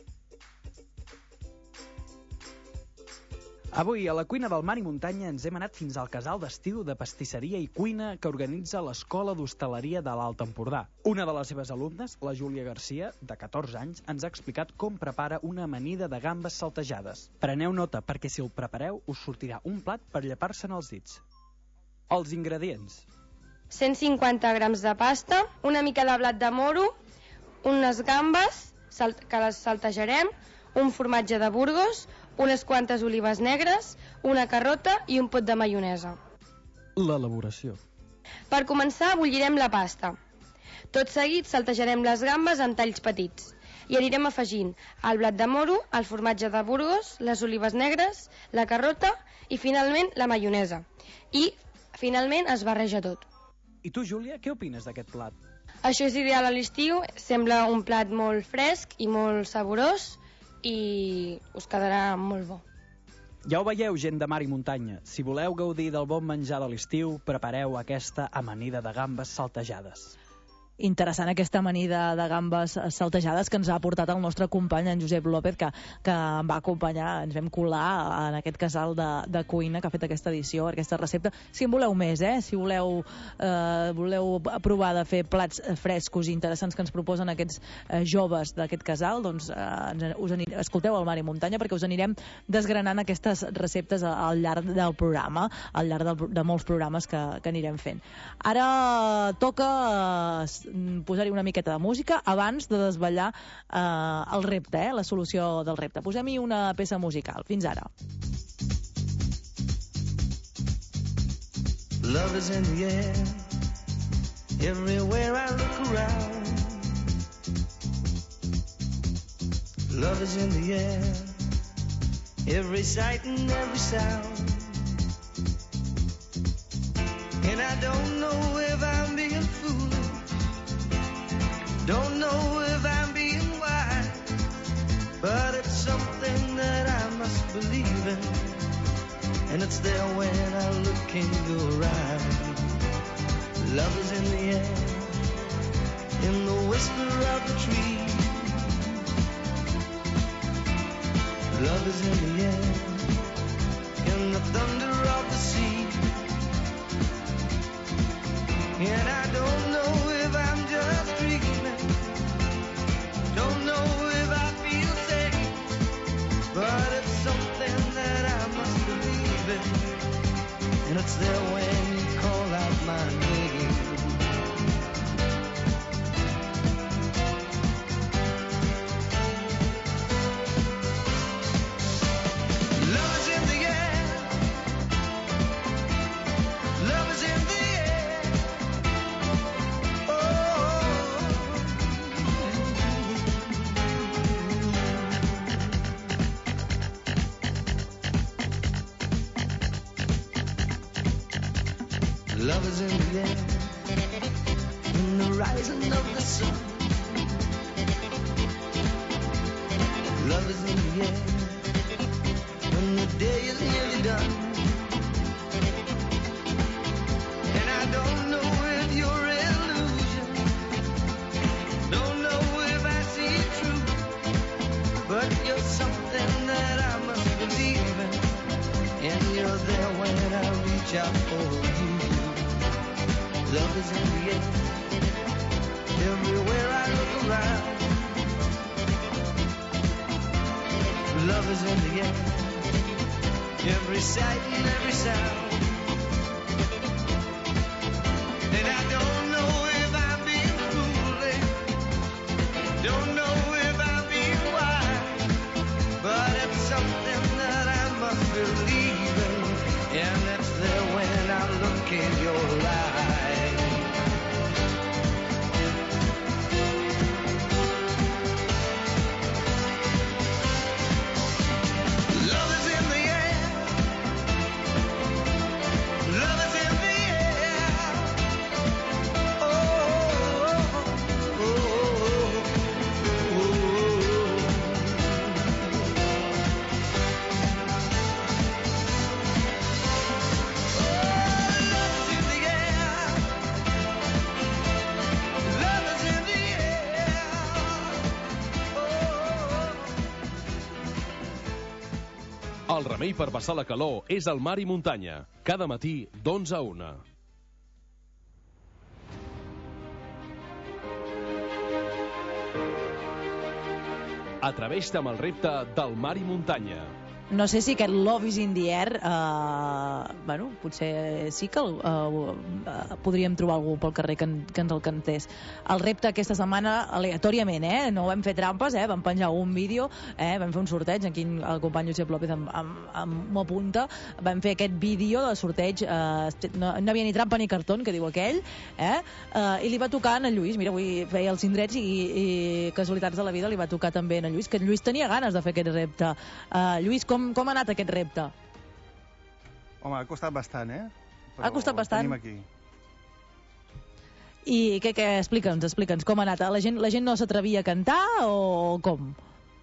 Avui, a la cuina del mar i muntanya, ens hem anat fins al casal d'estiu de pastisseria i cuina que organitza l'Escola d'Hostaleria de l'Alt Empordà. Una de les seves alumnes, la Júlia Garcia, de 14 anys, ens ha explicat com prepara una amanida de gambes saltejades. Preneu nota, perquè si el prepareu, us sortirà un plat per llepar-se'n els dits. Els ingredients. 150 grams de pasta, una mica de blat de moro, unes gambes, que les saltejarem, un formatge de Burgos, unes quantes olives negres, una carrota i un pot de maionesa. L'elaboració. Per començar, bullirem la pasta. Tot seguit saltejarem les gambes en talls petits i anirem afegint el blat de moro, el formatge de Burgos, les olives negres, la carrota i finalment la maionesa. I finalment es barreja tot. I tu, Júlia, què opines d'aquest plat? Això és ideal a l'estiu, sembla un plat molt fresc i molt saborós i us quedarà molt bo. Ja ho veieu, gent de mar i muntanya. Si voleu gaudir del bon menjar de l'estiu, prepareu aquesta amanida de gambes saltejades. Interessant aquesta amanida de gambes saltejades que ens ha portat el nostre company, en Josep López, que em va acompanyar, ens vam colar en aquest casal de cuina que ha fet aquesta edició, aquesta recepta. Si en voleu més, si voleu provar de fer plats frescos i interessants que ens proposen aquests joves d'aquest casal, doncs escolteu el Mar i Muntanya, perquè us anirem desgranant aquestes receptes al llarg del programa, al llarg de molts programes que anirem fent. Ara toca posar-hi una miqueta de música abans de desvetllar el repte, la solució del repte. Posem-hi una peça musical. Fins ara. Love is in the air, everywhere I look around. Love is in the air, every sight and every sound. And I don't know if I'm being foolish, don't know if I'm being wise, but it's something that I must believe in, and it's there when I look in your eyes. Love is in the air, in the whisper of the tree. Love is in the air, in the thunder of the sea. And I don't know if I'm just dreaming, don't know if I feel safe, but it's something that I must believe in, and it's there when you call out my name. Love is in the air, love is in the air. Love is in the air, in the rising of the sun. Love is in the air, when the day is nearly done. And I don't know if you're illusion, don't know if I see it true, but you're something that I must believe in, and you're there when I reach out for you. Love is in the air, everywhere I look around. Love is in the air, every sight and every sound. And I don't know if I'm being foolish, don't know if I'm being wise, but it's something that I must believe in, and it's there when I look in your eyes. El remei per passar la calor és el Mar i Muntanya. Cada matí, d'11 a 1. Atreveix-te amb el repte del Mar i Muntanya. No sé si aquest Love is in the air, bueno, potser sí que podríem trobar algú pel carrer que ens el cantés. El repte aquesta setmana, aleatòriament, no vam fer trampes, vam penjar un vídeo, vam fer un sorteig, aquí el company Josep López m'ho apunta, vam fer aquest vídeo de sorteig, no hi havia ni trampa ni cartó, que diu aquell, i li va tocar a en Lluís. Mira, avui feia els indrets i casualitats de la vida li va tocar també a en Lluís, que en Lluís tenia ganes de fer aquest repte. Lluís, com ha anat aquest repte? Home, ha costat bastant, Ha costat bastant? Tenim aquí. I què? Explica'ns, com ha anat? La gent no s'atrevia a cantar o com?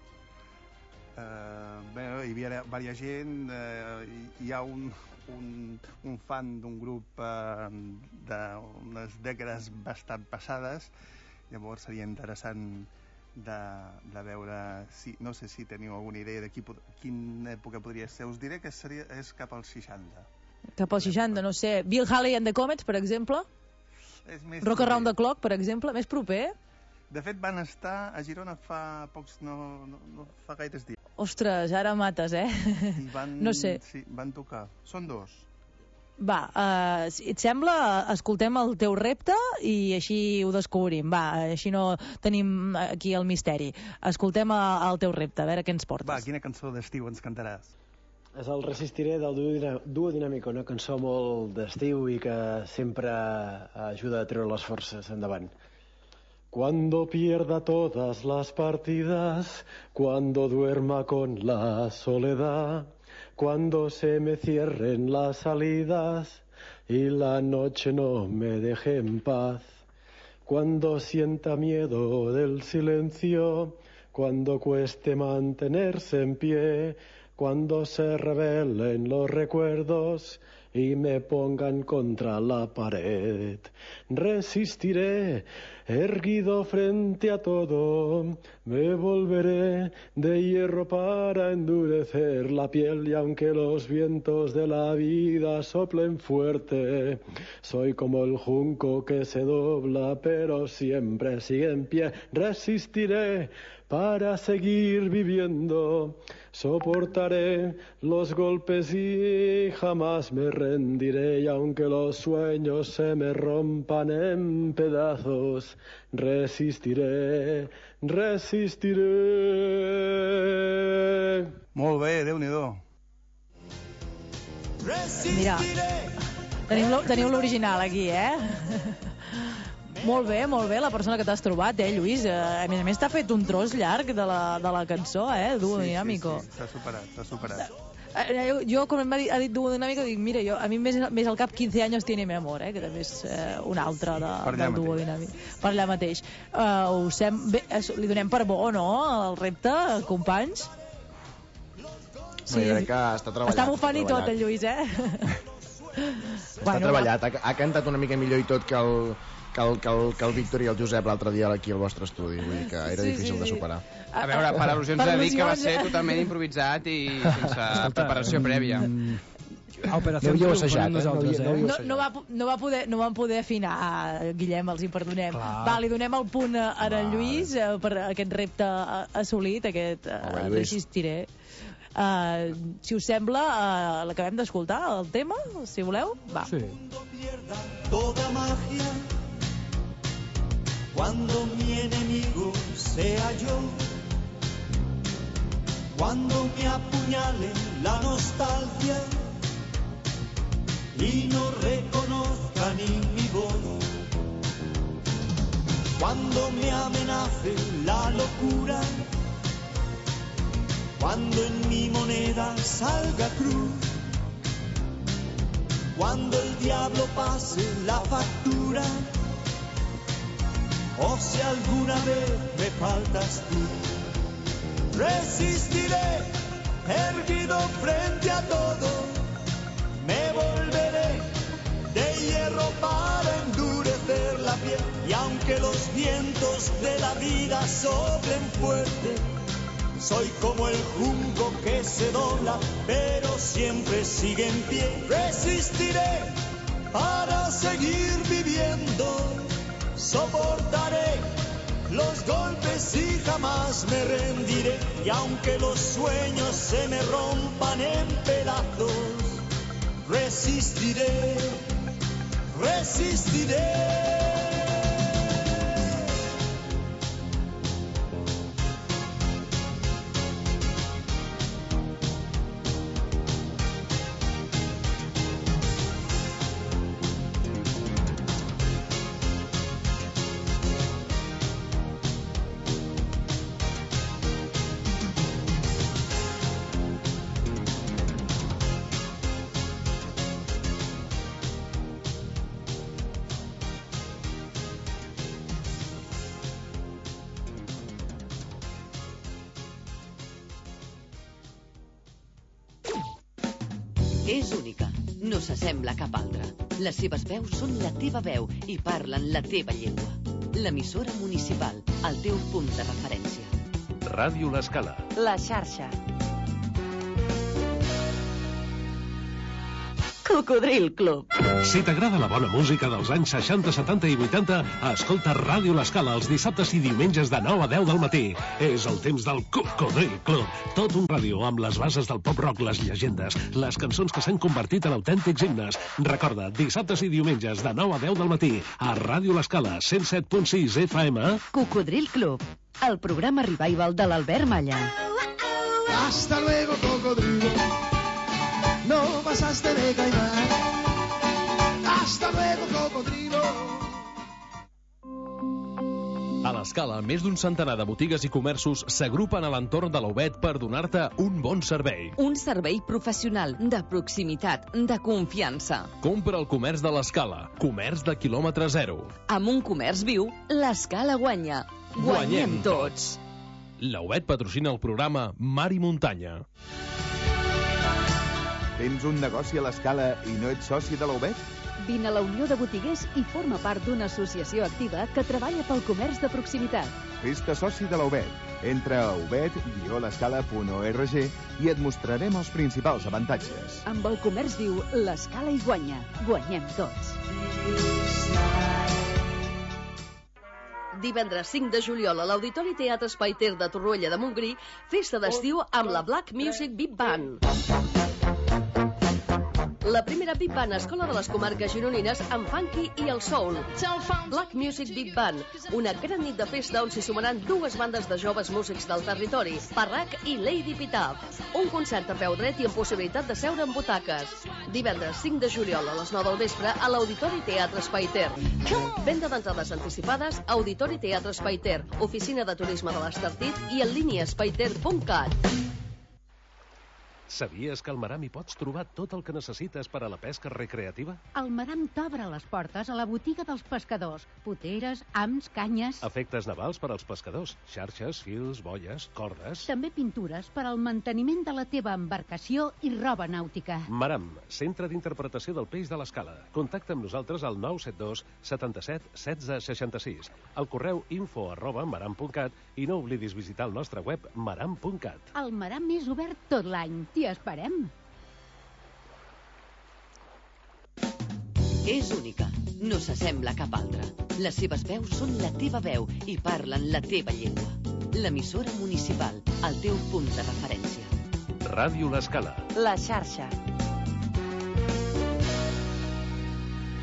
Bé, hi havia diversa gent, hi ha un fan d'un grup d'unes dècades bastant passades, llavors seria interessant de veure si, no sé si teniu alguna idea de quina època podria ser. Us diré que és cap als 60. Cap als 60, no sé. Bill Haley and the Comets, per exemple? Rock Around the Clock, per exemple? Més proper? De fet, van estar a Girona fa pocs, no fa gaires dies. Ostres, ara mates, no sé. Sí, van tocar. Són dos. Va, si et sembla, escoltem el teu repte i així ho descobrim. Va, així no tenim aquí el misteri. Escoltem el teu repte, a veure què ens portes. Va, quina cançó d'estiu ens cantaràs? És el Resistiré del Duo Dinámico, una cançó molt d'estiu i que sempre ajuda a treure les forces endavant. Cuando pierda todas las partidas, cuando duerma con la soledad, cuando se me cierren las salidas y la noche no me deje en paz, cuando sienta miedo del silencio, cuando cueste mantenerse en pie, cuando se rebelen los recuerdos y me pongan contra la pared. Resistiré, erguido frente a todo, me volveré de hierro para endurecer la piel y aunque los vientos de la vida soplen fuerte, soy como el junco que se dobla pero siempre sigue en pie. Resistiré para seguir viviendo, soportaré los golpes y jamás me rendiré y aunque los sueños se me rompan en pedazos, resistiré. Molt bé, Déu-n'hi-do. Mira, teniu l'original aquí, Molt bé, la persona que t'has trobat, Lluís. A més t'ha fet un tros llarg de la cançó, Duo Dinámico. Sí, s'ha superat. Jo, quan ha dit Duo Dinámico, dic, mira, a mi més al cap 15 anys tiene mi amor, que també és un altre del Duo Dinámico. Per allà mateix. Li donem per bo, no, el repte, companys? Sí, jo crec que està treballat. Està bufant i tot, el Lluís, Està treballat, ha cantat una mica millor i tot que el Víctor i el Josep l'altre dia aquí al vostre estudi, vull dir que era difícil de superar. A veure, per al·lusions he de dir que va ser totalment improvisat i sense preparació prèvia. Operació no assajat, no van poder afinar, Guillem, els hi perdonem. Va, li donem el punt a en Lluís per aquest repte assolit, aquest Resistiré. Si us sembla, l'acabem d'escoltar, el tema, si voleu? Va. Sí. Toda magia, cuando mi enemigo sea yo, cuando me apuñale la nostalgia y no reconozca ni mi voz, cuando me amenace la locura, cuando en mi moneda salga cruz, cuando el diablo pase la factura, o si alguna vez me faltas tú, resistiré, erguido frente a todo, me volveré de hierro para endurecer la piel, y aunque los vientos de la vida soplen fuerte, soy como el junco que se dobla, pero siempre sigue en pie. Resistiré para seguir viviendo, soportaré los golpes y jamás me rendiré. Y aunque los sueños se me rompan en pedazos, resistiré, resistiré. És única, no s'assembla a cap altra. Les seves veus són la teva veu i parlen la teva llengua. L'emissora municipal, el teu punt de referència. Ràdio L'Escala. La xarxa. Cocodril Club. Si t'agrada la bona música dels anys 60, 70 i 80, escolta Ràdio L'Escala els dissabtes i diumenges de 9 a 10 del matí. És el temps del Cocodril Club. Tot un ràdio amb les bases del pop-rock, les llegendes, les cançons que s'han convertit en autèntics himnes. Recorda, dissabtes i diumenges de 9 a 10 del matí a Ràdio L'Escala, 107.6 FM. Cocodril Club, el programa revival de l'Albert Malla. Hasta luego, cocodrilo. No pasaste de caimán. Hasta luego, cocodrilo. A l'Escala, més d'un centenar de botigues i comerços s'agrupen a l'entorn de l'Aubet per donar-te un bon servei. Un servei professional, de proximitat, de confiança. Compra el comerç de l'Escala, comerç de quilòmetre zero. Amb un comerç viu, l'Escala guanya. Guanyem tots. L'Aubet patrocina el programa Mar i Muntanya. Tens un negoci a l'Escala i no ets soci de l'Aubet? Vine a la Unió de Botiguers i forma part d'una associació activa que treballa pel comerç de proximitat. Fes-te soci de l'Aubet. Entra a aubet-l'escala.org i et mostrarem els principals avantatges. Amb el comerç viu, l'Escala hi guanya. Guanyem tots. Divendres 5 de juliol a l'Auditori Teatre Espai Ter de Torroella de Montgrí, festa d'estiu amb la Black Music Big Band. La primera Big Band a Escola de les Comarques Gironines amb funky i el soul. Black Music Big Band, una gran nit de festa on s'hi sumaran dues bandes de joves músics del territori, Parrac i Lady Pitaf. Un concert a peu dret i amb possibilitat de seure en butaques. Divendres 5 de juliol a les 9 del vespre a l'Auditori Teatre Espai Ter. Venda d'entrades anticipades, Auditori Teatre Espai Ter, Oficina de Turisme de l'Estartit i en línia espaiter.cat. Sabies que al Maram hi pots trobar tot el que necessites per a la pesca recreativa? El Maram t'obre les portes a la botiga dels pescadors. Poteres, hams, canyes... Efectes navals per als pescadors. Xarxes, fils, boies, cordes... També pintures per al manteniment de la teva embarcació i roba nàutica. Maram, centre d'interpretació del peix de l'Escala. Contacta amb nosaltres al 972 77 16 66. Al correu info@maram.cat i no oblidis visitar el nostre web maram.cat. El Maram és obert tot l'any. T'hi esperem. És única, no s'assembla a cap altra. Les seves veus són la teva veu i parlen la teva llengua. L'emissora municipal, el teu punt de referència. Ràdio L'Escala. La xarxa.